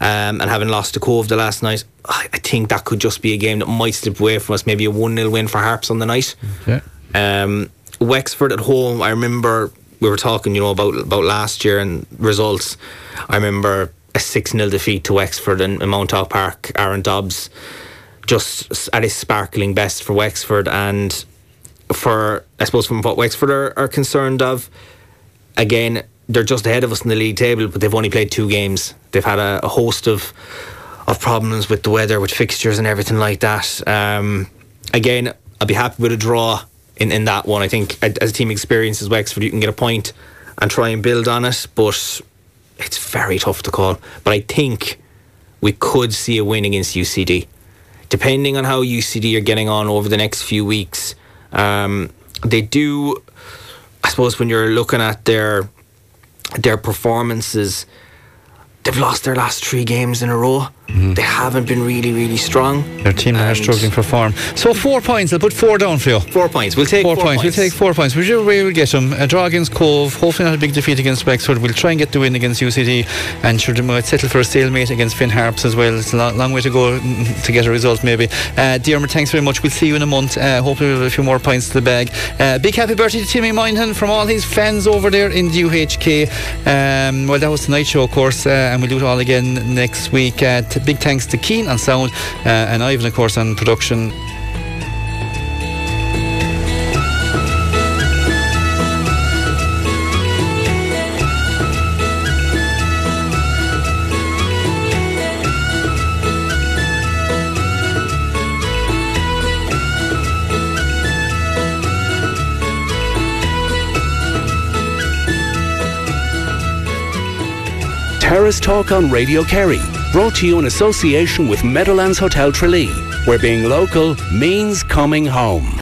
and having lost to Cove the last night, I think that could just be a game that might slip away from us. Maybe a 1-0 win for Harps on the night. Wexford at home, I remember we were talking, about last year and results. I remember a 6-0 defeat to Wexford in Montauk Park. Aaron Dobbs just at his sparkling best for Wexford, and for, I suppose, from what Wexford are concerned of, again, they're just ahead of us in the league table, but they've only played 2 games. They've had a host of problems with the weather, with fixtures and everything like that. Again, I'd be happy with a draw in that one. I think as a team experiences Wexford, you can get a point and try and build on it, but it's very tough to call. But I think we could see a win against UCD. Depending on how UCD are getting on over the next few weeks, they do, I suppose, when you're looking at their performances, they've lost their last 3 games in a row. They haven't been really, really strong. Their team are struggling for form. So 4 points, I'll put 4 down for you. 4 points, we'll take 4 points. We'll take 4 points. Whichever way we'll get them. A draw against Cove, hopefully not a big defeat against Wexford. We'll try and get the win against UCD, and sure, they might settle for a stalemate against Finn Harps as well. It's a long way to go to get a result, maybe. Diarmuid, thanks very much. We'll see you in a month. Hopefully we'll have a few more points to the bag. Big happy birthday to Timmy Moynihan from all his fans over there in the UHK. Well, that was tonight's show, of course, and we'll do it all again next week. Big thanks to Keane on sound, and Ivan, of course, on production. Terrace Talk on Radio Kerry, brought to you in association with Meadowlands Hotel Tralee, where being local means coming home.